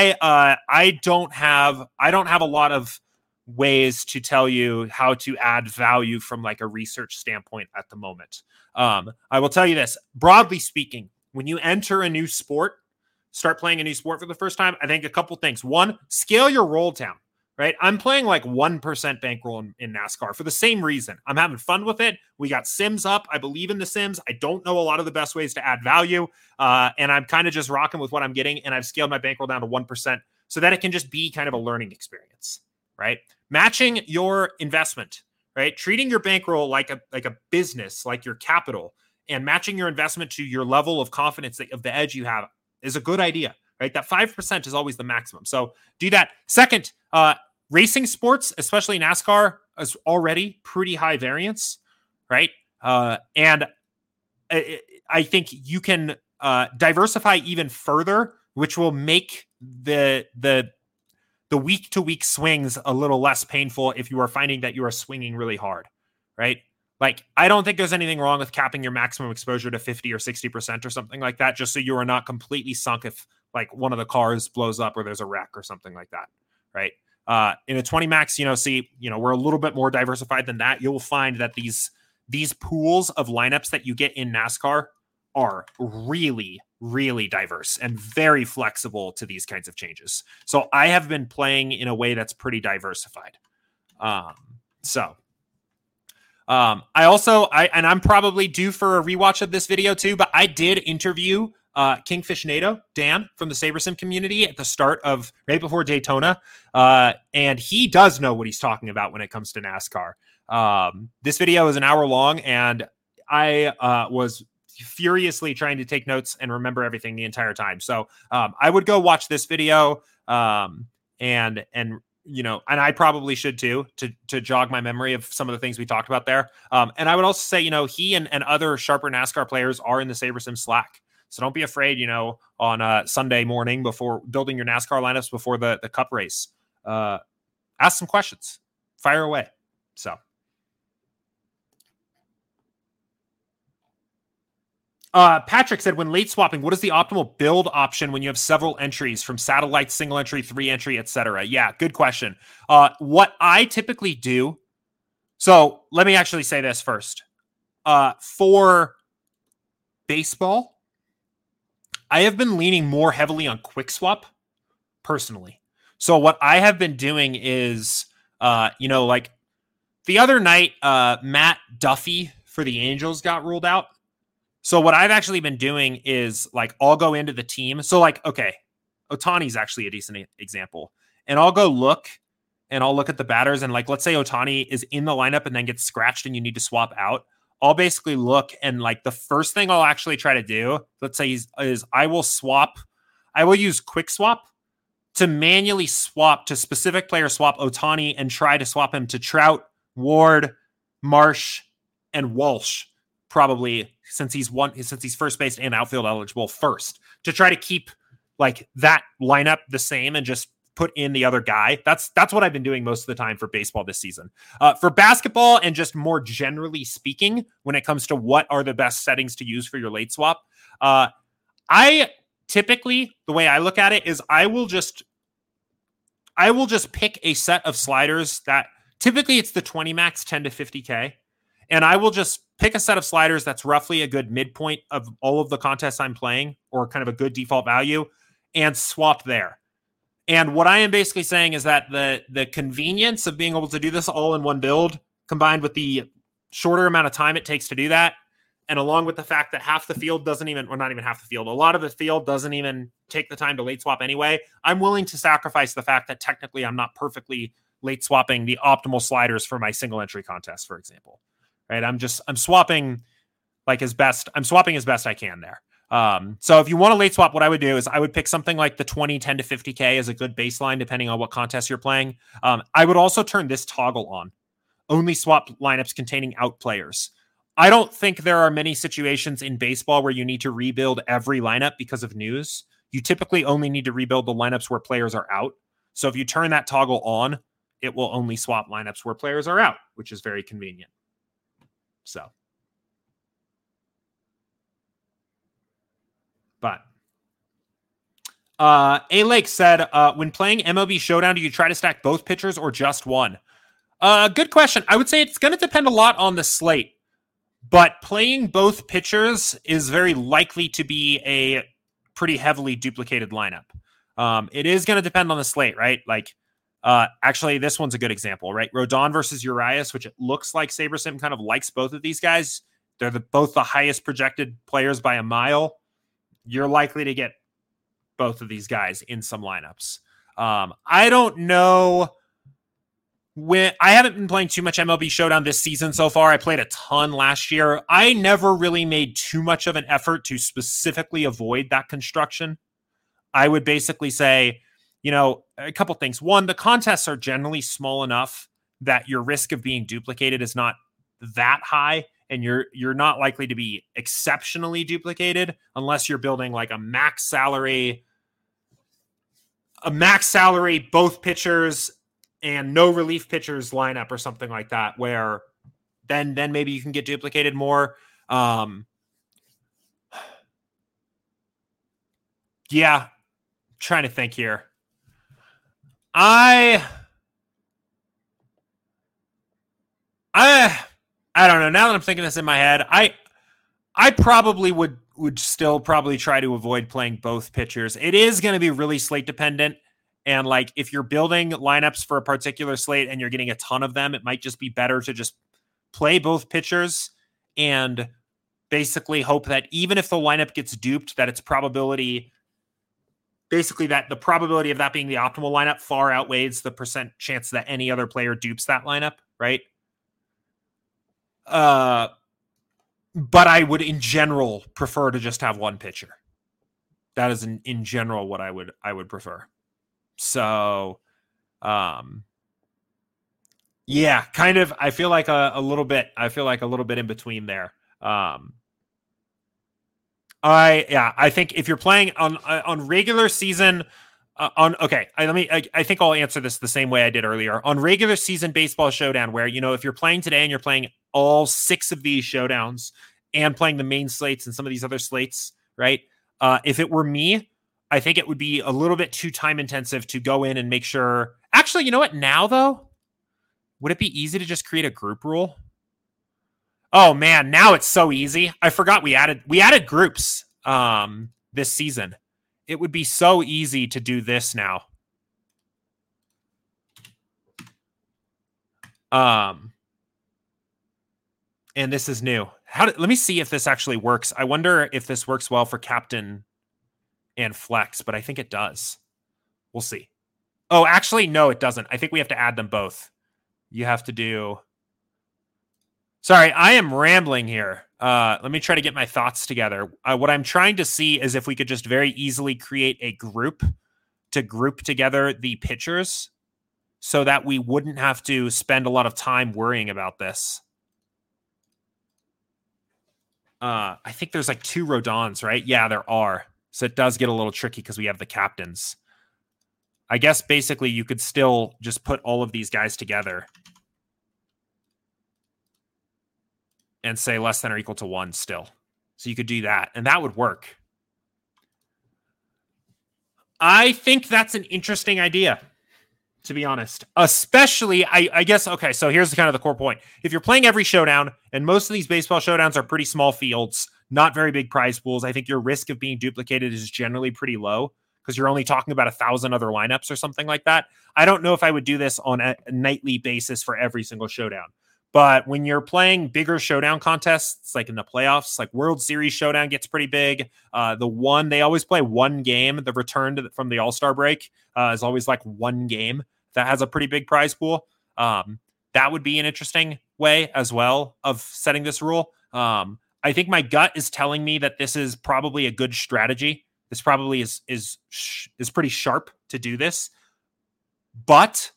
I don't have a lot of ways to tell you how to add value from like a research standpoint at the moment. I will tell you this, broadly speaking, when you enter a new sport, start playing a new sport for the first time, I think a couple things. One, scale your roll down, right? I'm playing like 1% bankroll in NASCAR for the same reason. I'm having fun with it. We got Sims up. I believe in the Sims. I don't know a lot of the best ways to add value. And I'm kind of just rocking with what I'm getting. And I've scaled my bankroll down to 1% so that it can just be kind of a learning experience, right? Matching your investment, right? Treating your bankroll like a business, like your capital, and matching your investment to your level of confidence of the edge you have is a good idea, right? That 5% is always the maximum. So do that. Second, racing sports, especially NASCAR, is already pretty high variance, right? And I think you can diversify even further, which will make the week-to-week swings a little less painful if you are finding that you are swinging really hard, right? Like, I don't think there's anything wrong with capping your maximum exposure to 50 or 60% or something like that, just so you are not completely sunk if like one of the cars blows up or there's a wreck or something like that, right? In a 20 max, we're a little bit more diversified than that. You'll find that these pools of lineups that you get in NASCAR are really, really diverse and very flexible to these kinds of changes. So I have been playing in a way that's pretty diversified. I'm probably due for a rewatch of this video too, but I did interview Kingfish NATO, Dan from the SaberSim community at the start of right before Daytona. And he does know what he's talking about when it comes to NASCAR. This video is an hour long, and I was furiously trying to take notes and remember everything the entire time. So I would go watch this video and I probably should too, to jog my memory of some of the things we talked about there. And I would also say, he and other sharper NASCAR players are in the SaberSim Slack. So don't be afraid, on Sunday morning before building your NASCAR lineups before the Cup race. Ask some questions. fire away. So. Patrick said, when late swapping, what is the optimal build option when you have several entries from satellite, single entry, 3 entry, etc.? Yeah, good question. What I typically do, so let me actually say this first. For baseball, I have been leaning more heavily on quick swap personally. So what I have been doing is, like the other night, Matt Duffy for the Angels got ruled out. So what I've actually been doing is like, I'll go into the team. So like, okay, Ohtani's actually a decent example. And I'll go look and I'll look at the batters. And like, let's say Ohtani is in the lineup and then gets scratched and you need to swap out. I'll basically look and like the first thing I'll actually try to do, let's say is I will use quick swap to manually swap to specific player swap Ohtani and try to swap him to Trout, Ward, Marsh, and Walsh. Probably since he's first base and outfield eligible first, to try to keep like that lineup the same and just put in the other guy. That's what I've been doing most of the time for baseball this season. For basketball and just more generally speaking, when it comes to what are the best settings to use for your late swap, I typically, the way I look at it is I will just pick a set of sliders that typically it's the 20 max 10 to 50K. And I will just pick a set of sliders that's roughly a good midpoint of all of the contests I'm playing, or kind of a good default value, and swap there. And what I am basically saying is that the convenience of being able to do this all in one build, combined with the shorter amount of time it takes to do that, and along with the fact that half the field doesn't even, or not even half the field, a lot of the field doesn't even take the time to late swap anyway, I'm willing to sacrifice the fact that technically I'm not perfectly late swapping the optimal sliders for my single entry contest, for example. Right, I'm swapping as best I can there. So if you want to late swap, what I would do is I would pick something like the 20, 10 to 50K as a good baseline, depending on what contest you're playing. I would also turn this toggle on. Only swap lineups containing out players. I don't think there are many situations in baseball where you need to rebuild every lineup because of news. You typically only need to rebuild the lineups where players are out. So if you turn that toggle on, it will only swap lineups where players are out, which is very convenient. So, but A Lake said, when playing MLB Showdown, do you try to stack both pitchers or just one? Good question. I would say it's going to depend a lot on the slate, but playing both pitchers is very likely to be a pretty heavily duplicated lineup. It is going to depend on the slate, right? Like, actually, this one's a good example, right? Rodon versus Urias, which it looks like SaberSim kind of likes both of these guys. They're both the highest projected players by a mile. You're likely to get both of these guys in some lineups. I don't know when I haven't been playing too much MLB Showdown this season so far. I played a ton last year. I never really made too much of an effort to specifically avoid that construction. I would basically say, a couple things. One, the contests are generally small enough that your risk of being duplicated is not that high, and you're not likely to be exceptionally duplicated unless you're building like a max salary, both pitchers and no relief pitchers lineup or something like that, where then maybe you can get duplicated more. Yeah, trying to think here. I don't know. Now that I'm thinking this in my head, I probably would still probably try to avoid playing both pitchers. It is going to be really slate dependent. And like, if you're building lineups for a particular slate and you're getting a ton of them, it might just be better to just play both pitchers and basically hope that even if the lineup gets duped, that its probability, basically that the probability of that being the optimal lineup far outweighs the percent chance that any other player dupes that lineup, right? But I would in general prefer to just have one pitcher. That is in general what I would prefer. So, yeah, kind of. I feel like a little bit in between there. I think if you're playing on regular season, I think I'll answer this the same way I did earlier. On regular season baseball showdown, where, if you're playing today and you're playing all 6 of these showdowns and playing the main slates and some of these other slates, right? If it were me, I think it would be a little bit too time intensive to go in and make sure. Actually, you know what? Now though, would it be easy to just create a group rule? Oh man, now it's so easy. I forgot we added groups this season. It would be so easy to do this now. And this is new. Let me see if this actually works. I wonder if this works well for captain and flex, but I think it does. We'll see. Oh, actually, no, it doesn't. I think we have to add them both. You have to do... Sorry, I am rambling here. Let me try to get my thoughts together. What I'm trying to see is if we could just very easily create a group to group together the pitchers so that we wouldn't have to spend a lot of time worrying about this. I think there's like 2 Rodons, right? Yeah, there are. So it does get a little tricky because we have the captains. I guess basically you could still just put all of these guys together and say less than or equal to 1 still. So you could do that, and that would work. I think that's an interesting idea, to be honest. Especially, I guess, okay, so here's kind of the core point. If you're playing every showdown, and most of these baseball showdowns are pretty small fields, not very big prize pools, I think your risk of being duplicated is generally pretty low because you're only talking about 1,000 other lineups or something like that. I don't know if I would do this on a nightly basis for every single showdown. But when you're playing bigger showdown contests, like in the playoffs, like World Series showdown gets pretty big. They always play one game. The return from the All-Star break is always like one game that has a pretty big prize pool. That would be an interesting way as well of setting this rule. I think my gut is telling me that this is probably a good strategy. This probably is pretty sharp to do this, but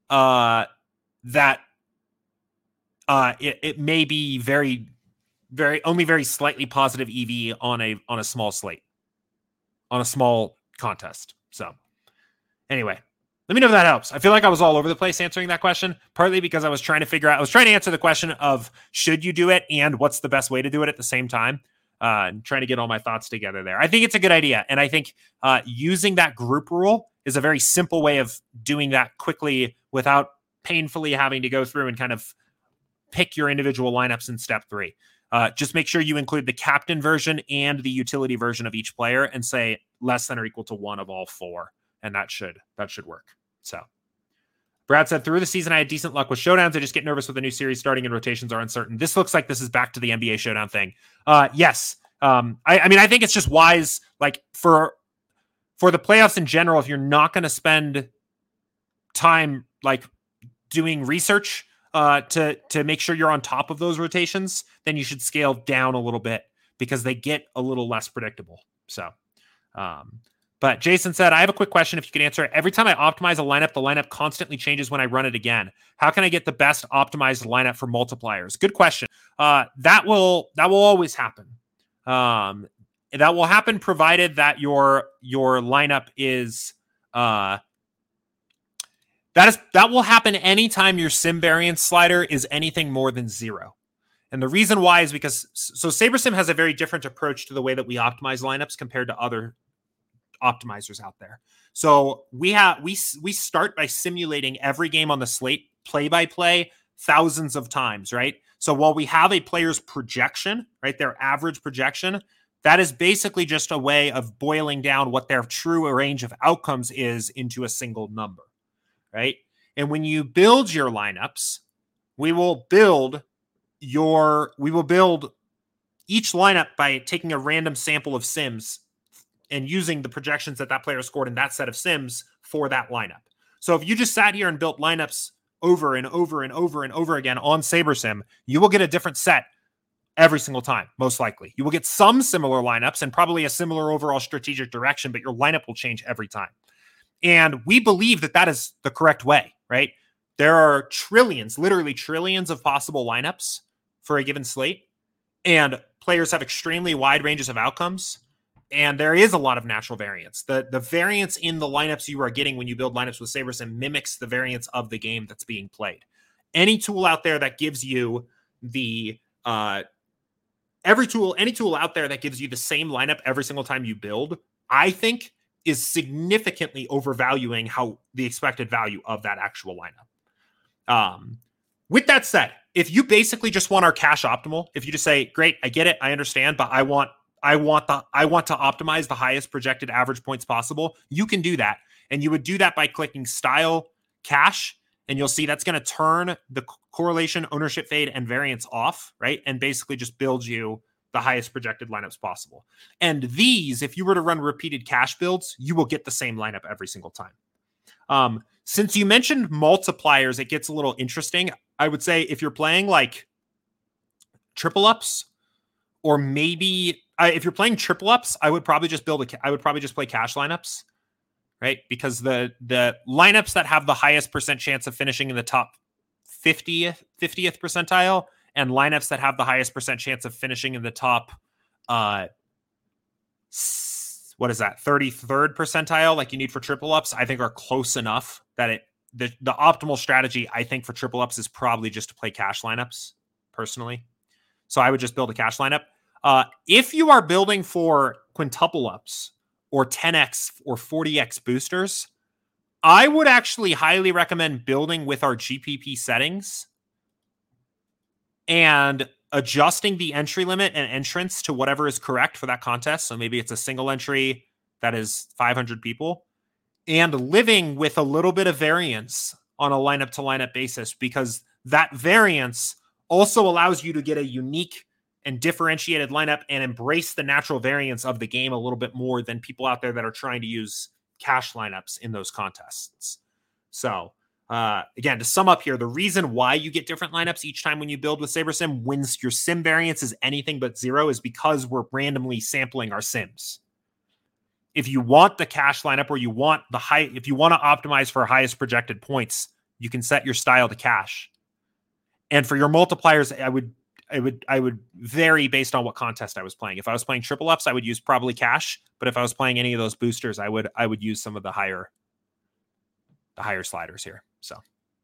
it may be very, very only very slightly positive EV on a small slate, on a small contest. So anyway, let me know if that helps. I feel like I was all over the place answering that question, partly because I was trying to answer the question of should you do it and what's the best way to do it at the same time. And trying to get all my thoughts together there. I think it's a good idea. And I think using that group rule is a very simple way of doing that quickly without painfully having to go through and kind of pick your individual lineups in step 3. Just make sure you include the captain version and the utility version of each player and say less than or equal to 1 of all 4. And that should work. So Brad said, through the season, I had decent luck with showdowns. I just get nervous with the new series starting and rotations are uncertain. This looks like this is back to the NBA showdown thing. Yes. I think it's just wise, like for the playoffs in general, if you're not going to spend time like doing research to make sure you're on top of those rotations, then you should scale down a little bit because they get a little less predictable. So, but Jason said, I have a quick question if you could answer it. Every time I optimize a lineup, the lineup constantly changes when I run it again. How can I get the best optimized lineup for multipliers? Good question. That will always happen. That will happen provided that your lineup is that will happen anytime your sim variance slider is anything more than 0. And the reason why is because SaberSim has a very different approach to the way that we optimize lineups compared to other optimizers out there. So we start by simulating every game on the slate play by play thousands of times, right? So while we have a player's projection, right, their average projection, that is basically just a way of boiling down what their true range of outcomes is into a single number, right? And when you build your lineups, we will build each lineup by taking a random sample of sims and using the projections that player scored in that set of sims for that lineup. So if you just sat here and built lineups over and over and over and over again on SaberSim, you will get a different set every single time, most likely. You will get some similar lineups and probably a similar overall strategic direction, but your lineup will change every time. And we believe that is the correct way, right? There are trillions, literally trillions of possible lineups for a given slate, and players have extremely wide ranges of outcomes. And there is a lot of natural variance. The variance in the lineups you are getting when you build lineups with SaberSim mimics the variance of the game that's being played. Any tool out there that gives you the any tool out there that gives you the same lineup every single time you build, I think is significantly overvaluing how the expected value of that actual lineup. With that said, if you basically just want our cash optimal, if you just say, great, I get it, I understand, but I want to optimize the highest projected average points possible, you can do that. And you would do that by clicking style cash, and you'll see that's going to turn the correlation, ownership fade, and variance off, right? And basically just build you the highest projected lineups possible. And these, if you were to run repeated cash builds, you will get the same lineup every single time. Since you mentioned multipliers, it gets a little interesting. I would say if you're playing like triple ups, or maybe if you're playing triple ups, I would probably just play cash lineups, right? Because the lineups that have the highest percent chance of finishing in the top 50th percentile, and lineups that have the highest percent chance of finishing in the top 33rd percentile, like you need for triple ups, I think are close enough that the optimal strategy, I think, for triple ups is probably just to play cash lineups, personally. So I would just build a cash lineup. If you are building for quintuple ups or 10x or 40x boosters, I would actually highly recommend building with our GPP settings and adjusting the entry limit and entrance to whatever is correct for that contest. So maybe it's a single entry that is 500 people, and living with a little bit of variance on a lineup to lineup basis, because that variance also allows you to get a unique and differentiated lineup and embrace the natural variance of the game a little bit more than people out there that are trying to use cash lineups in those contests. So again, to sum up here, the reason why you get different lineups each time when you build with SaberSim, when your sim variance is anything but 0, is because we're randomly sampling our sims. If you want the cash lineup, or if you want to optimize for highest projected points, you can set your style to cash. And for your multipliers, I would vary based on what contest I was playing. If I was playing triple ups, I would use probably cash. But if I was playing any of those boosters, I would use some of the higher sliders here. So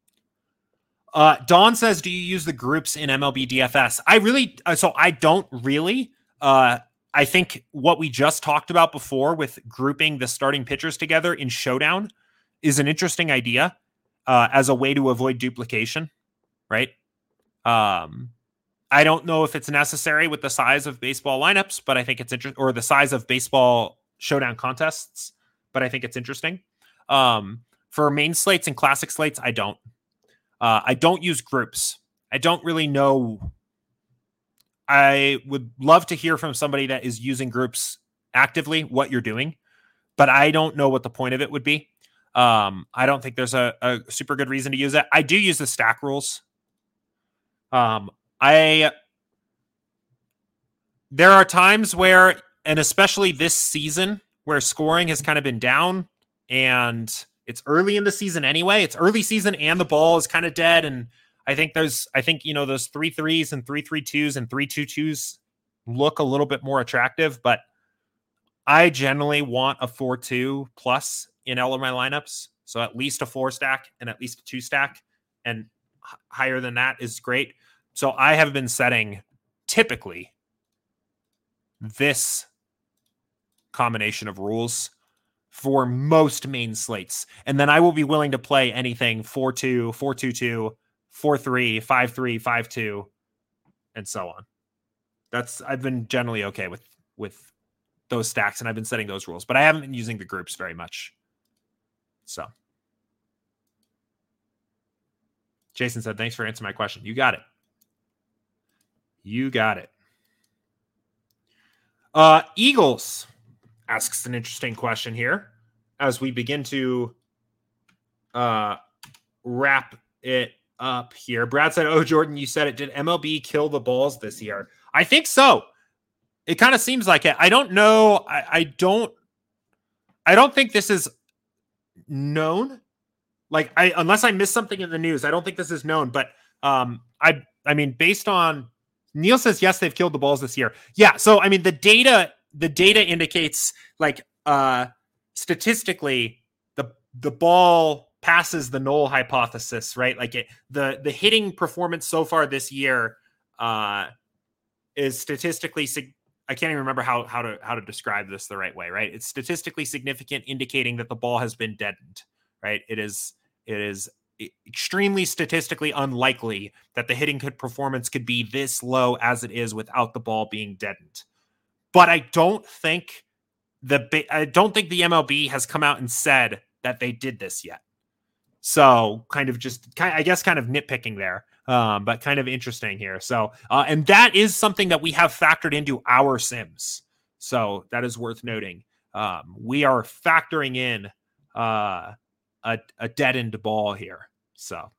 Dawn says, do you use the groups in MLB DFS? I don't really. I think what we just talked about before with grouping the starting pitchers together in Showdown is an interesting idea as a way to avoid duplication, right? I don't know if it's necessary with the size of baseball lineups, but I think it's interesting, or the size of baseball Showdown contests, but I think it's interesting. For main slates and classic slates, I don't use groups. I don't really know. I would love to hear from somebody that is using groups actively what you're doing, but I don't know what the point of it would be. I don't think there's a super good reason to use it. I do use the stack rules. There are times where, and especially this season, where scoring has kind of been down, and it's early in the season anyway. It's early season and the ball is kind of dead. And I think those 3-3s and 3-3-2s and 3-2-2s look a little bit more attractive, but I generally want a 4-2 plus in all of my lineups. So at least a 4 stack and at least a 2 stack, and higher than that is great. So I have been setting typically this combination of rules for most main slates. And then I will be willing to play anything 4-2, 4-2-2, 4-3, 5-3, 5-2, and so on. I've been generally okay with those stacks, and I've been setting those rules, but I haven't been using the groups very much. So Jason said, thanks for answering my question. You got it. Eagles asks an interesting question here as we begin to wrap it up here. Brad said, oh, Jordan, you said it. Did MLB kill the balls this year? I think so. It kind of seems like it. I don't know. I don't think this is known. Like, unless I missed something in the news, I don't think this is known. But I mean, based on Neil says, yes, they've killed the balls this year. Yeah. So, I mean, the data the data indicates like statistically the ball passes the null hypothesis, right? Like the hitting performance so far this year is statistically I can't even remember how to describe this the right way, right? It's statistically significant, indicating that the ball has been deadened, right? It is extremely statistically unlikely that the hitting performance could be this low as it is without the ball being deadened. But I don't think the MLB has come out and said that they did this yet. So kind of nitpicking there, but kind of interesting here. So, and that is something that we have factored into our sims. So that is worth noting. We are factoring in a deadened ball here. So,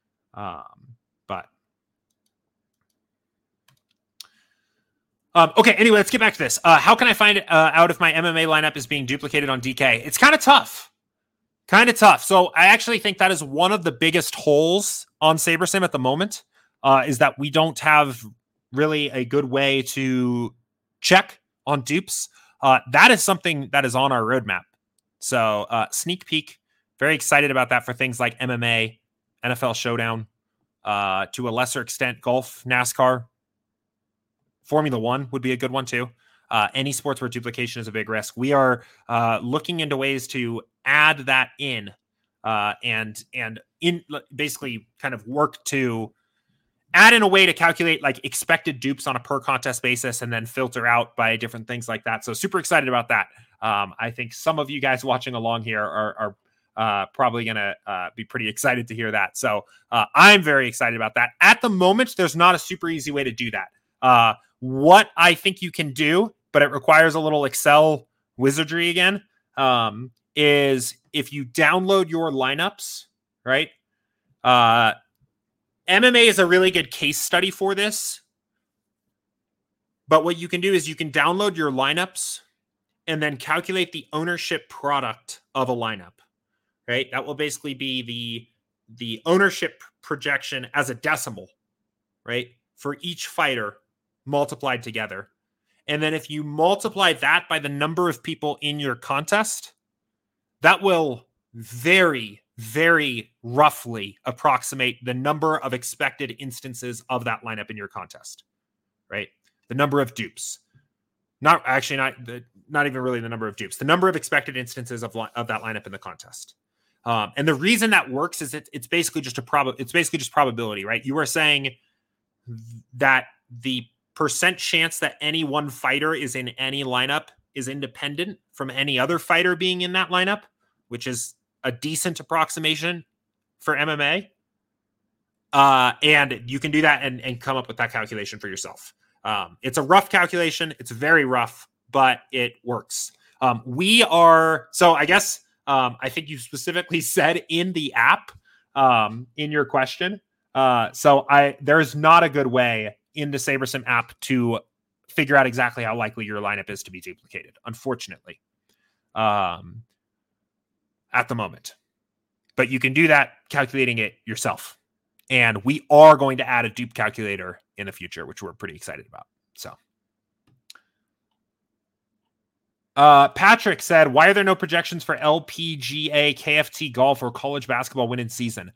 okay. Anyway, let's get back to this. How can I find out if my MMA lineup is being duplicated on DK? It's kind of tough. So I actually think that is one of the biggest holes on SaberSim at the moment, is that we don't have really a good way to check on dupes. That is something that is on our roadmap. So sneak peek, very excited about that for things like MMA, NFL Showdown, to a lesser extent, golf, NASCAR, Formula One would be a good one too. Any sports where duplication is a big risk. We are looking into ways to add that in, and in basically kind of work to add in a way to calculate like expected dupes on a per contest basis and then filter out by different things like that. So super excited about that. I think some of you guys watching along here are probably going to be pretty excited to hear that. So I'm very excited about that. At the moment, there's not a super easy way to do that. What I think you can do, but it requires a little Excel wizardry again, is if you download your lineups, right? MMA is a really good case study for this. But what you can do is you can download your lineups and then calculate the ownership product of a lineup, right? That will basically be the ownership projection as a decimal, right? For each fighter multiplied together. And then if you multiply that by the number of people in your contest, that will very, very roughly approximate the number of expected instances of that lineup in your contest, right? The number of dupes. Not even really the number of dupes. The number of expected instances of that lineup in the contest. And the reason that works is it's basically just probability, right? You are saying that the percent chance that any one fighter is in any lineup is independent from any other fighter being in that lineup, which is a decent approximation for MMA. And you can do that and come up with that calculation for yourself. It's a rough calculation. It's very rough, but it works. I guess I think you specifically said in the app, in your question. There's not a good way in the SaberSim app to figure out exactly how likely your lineup is to be duplicated, unfortunately, at the moment. But you can do that calculating it yourself. And we are going to add a dupe calculator in the future, which we're pretty excited about. So, Patrick said, why are there no projections for LPGA, KFT golf, or college basketball win in season?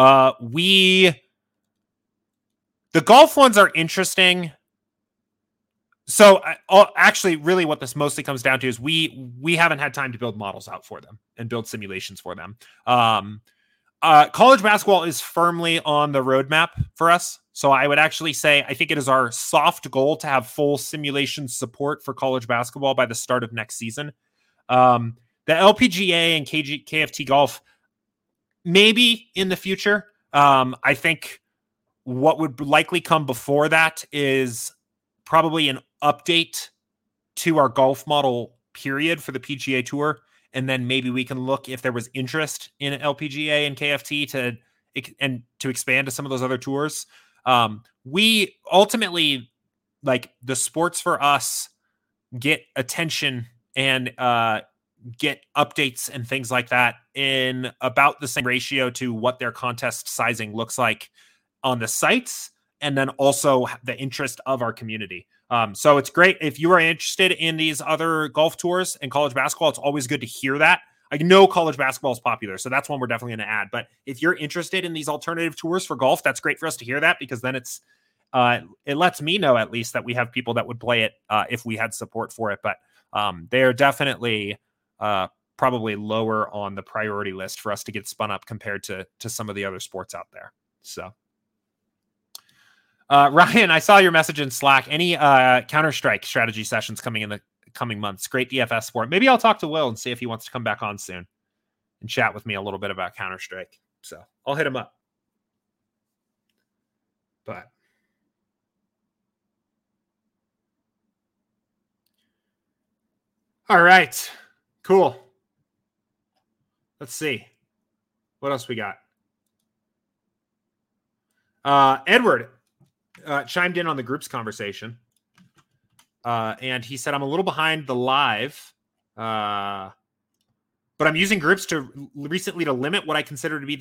The golf ones are interesting. So actually, really what this mostly comes down to is we haven't had time to build models out for them and build simulations for them. College basketball is firmly on the roadmap for us. So I would actually say, I think it is our soft goal to have full simulation support for college basketball by the start of next season. The LPGA and KFT golf, maybe in the future. I think what would likely come before that is probably an update to our golf model period for the PGA Tour. And then maybe we can look if there was interest in LPGA and KFT to expand to some of those other tours. We ultimately, like, the sports for us get attention and get updates and things like that in about the same ratio to what their contest sizing looks like on the sites, and then also the interest of our community. So it's great if you are interested in these other golf tours and college basketball. It's always good to hear that. I know college basketball is popular, so that's one we're definitely going to add. But if you're interested in these alternative tours for golf, that's great for us to hear that, because then it lets me know at least that we have people that would play it if we had support for it. But they are definitely probably lower on the priority list for us to get spun up compared to some of the other sports out there. So. Ryan, I saw your message in Slack. Any Counter-Strike strategy sessions coming in the coming months? Great DFS sport. Maybe I'll talk to Will and see if he wants to come back on soon and chat with me a little bit about Counter-Strike. So I'll hit him up. But all right, cool. Let's see what else we got. Edward chimed in on the group's conversation. And he said, I'm a little behind the live, but I'm using groups to limit what I consider to be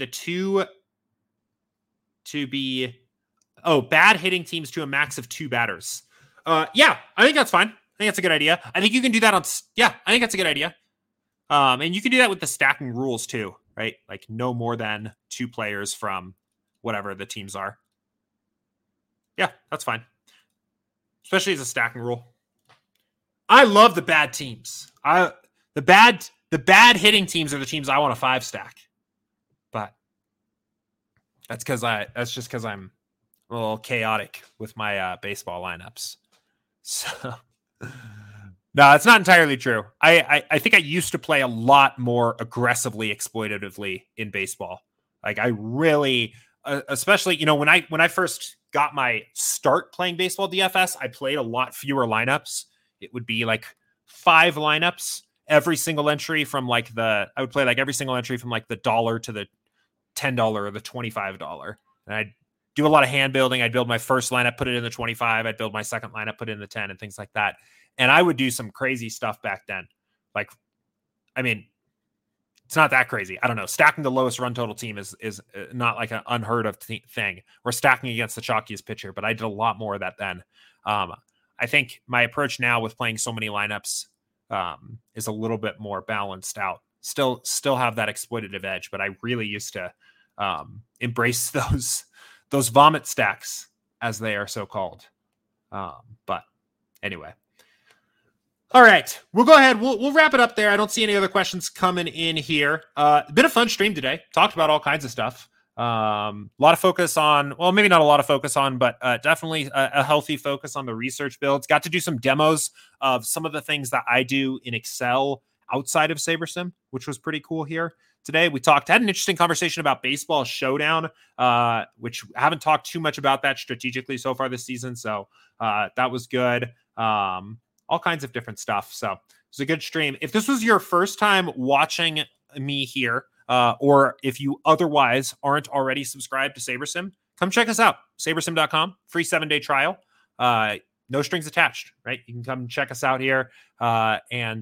bad hitting teams to a max of 2 batters. Yeah, I think that's fine. I think that's a good idea. I think you can do that I think that's a good idea. And you can do that with the stacking rules too, right? Like no more than 2 players from whatever the teams are. Yeah, that's fine. Especially as a stacking rule. I love the bad teams. The bad hitting teams are the teams I want to 5 stack. But that's just because I'm a little chaotic with my baseball lineups. So no, it's not entirely true. I think I used to play a lot more aggressively exploitatively in baseball. Like I really, especially, when I first got my start playing baseball DFS, I played a lot fewer lineups. It would be like 5 lineups, every single entry from I would play like every single entry from like the $1 to the $10 or the $25. And I'd do a lot of hand building. I'd build my first lineup, put it in the 25. I'd build my second lineup, put it in the 10 and things like that. And I would do some crazy stuff back then. It's not that crazy. I don't know. Stacking the lowest run total team is not like an unheard of thing. We're stacking against the chalkiest pitcher, but I did a lot more of that then. I think my approach now with playing so many lineups is a little bit more balanced out. Still have that exploitative edge, but I really used to embrace those vomit stacks, as they are so called. But anyway. All right, we'll go ahead. We'll wrap it up there. I don't see any other questions coming in here. Been a fun stream today. Talked about all kinds of stuff. A lot of focus on, well, maybe not a lot of focus on, but definitely a healthy focus on the research builds. Got to do some demos of some of the things that I do in Excel outside of SaberSim, which was pretty cool here today. We had an interesting conversation about Baseball Showdown, which I haven't talked too much about that strategically so far this season. So that was good. All kinds of different stuff. So it was a good stream. If this was your first time watching me here, or if you otherwise aren't already subscribed to SaberSim, come check us out. SaberSim.com, free 7-day trial. No strings attached, right? You can come check us out here. Oh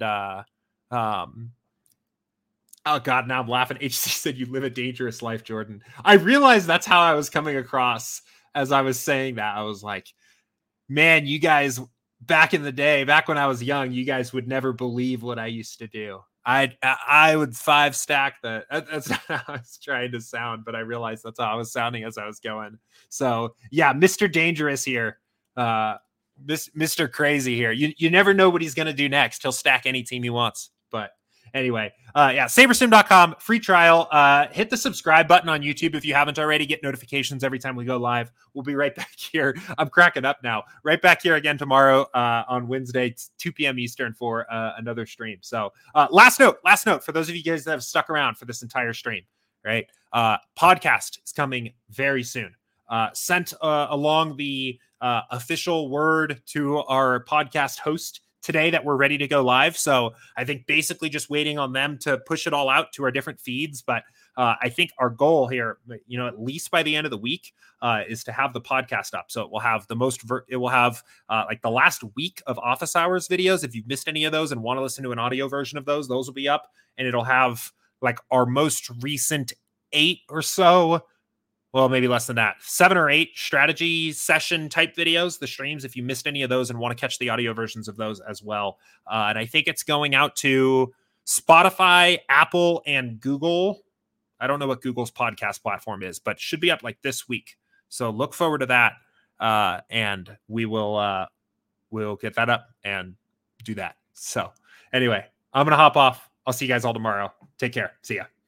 God, now I'm laughing. HC said you live a dangerous life, Jordan. I realized that's how I was coming across as I was saying that. I was like, man, you guys, back in the day, back when I was young, you guys would never believe what I used to do. I would 5 stack that. That's not how I was trying to sound, but I realized that's how I was sounding as I was going. So yeah, Mr. Dangerous here. Mr. Crazy here. You never know what he's going to do next. He'll stack any team he wants. But anyway, SaberSim.com, free trial. Hit the subscribe button on YouTube if you haven't already. Get notifications every time we go live. We'll be right back here. I'm cracking up now. Right back here again tomorrow on Wednesday, 2 p.m. Eastern for another stream. So last note for those of you guys that have stuck around for this entire stream, right? Podcast is coming very soon. Sent along the official word to our podcast host today that we're ready to go live. So I think basically just waiting on them to push it all out to our different feeds. But I think our goal here, at least by the end of the week, is to have the podcast up. So it will have like the last week of office hours videos. If you've missed any of those and want to listen to an audio version of those will be up. And it'll have like our most recent 8 or so well, maybe less than that, 7 or 8 strategy session type videos, the streams, if you missed any of those and want to catch the audio versions of those as well. And I think it's going out to Spotify, Apple, and Google. I don't know what Google's podcast platform is, but should be up like this week. So look forward to that. And we will we'll get that up and do that. So anyway, I'm going to hop off. I'll see you guys all tomorrow. Take care. See ya.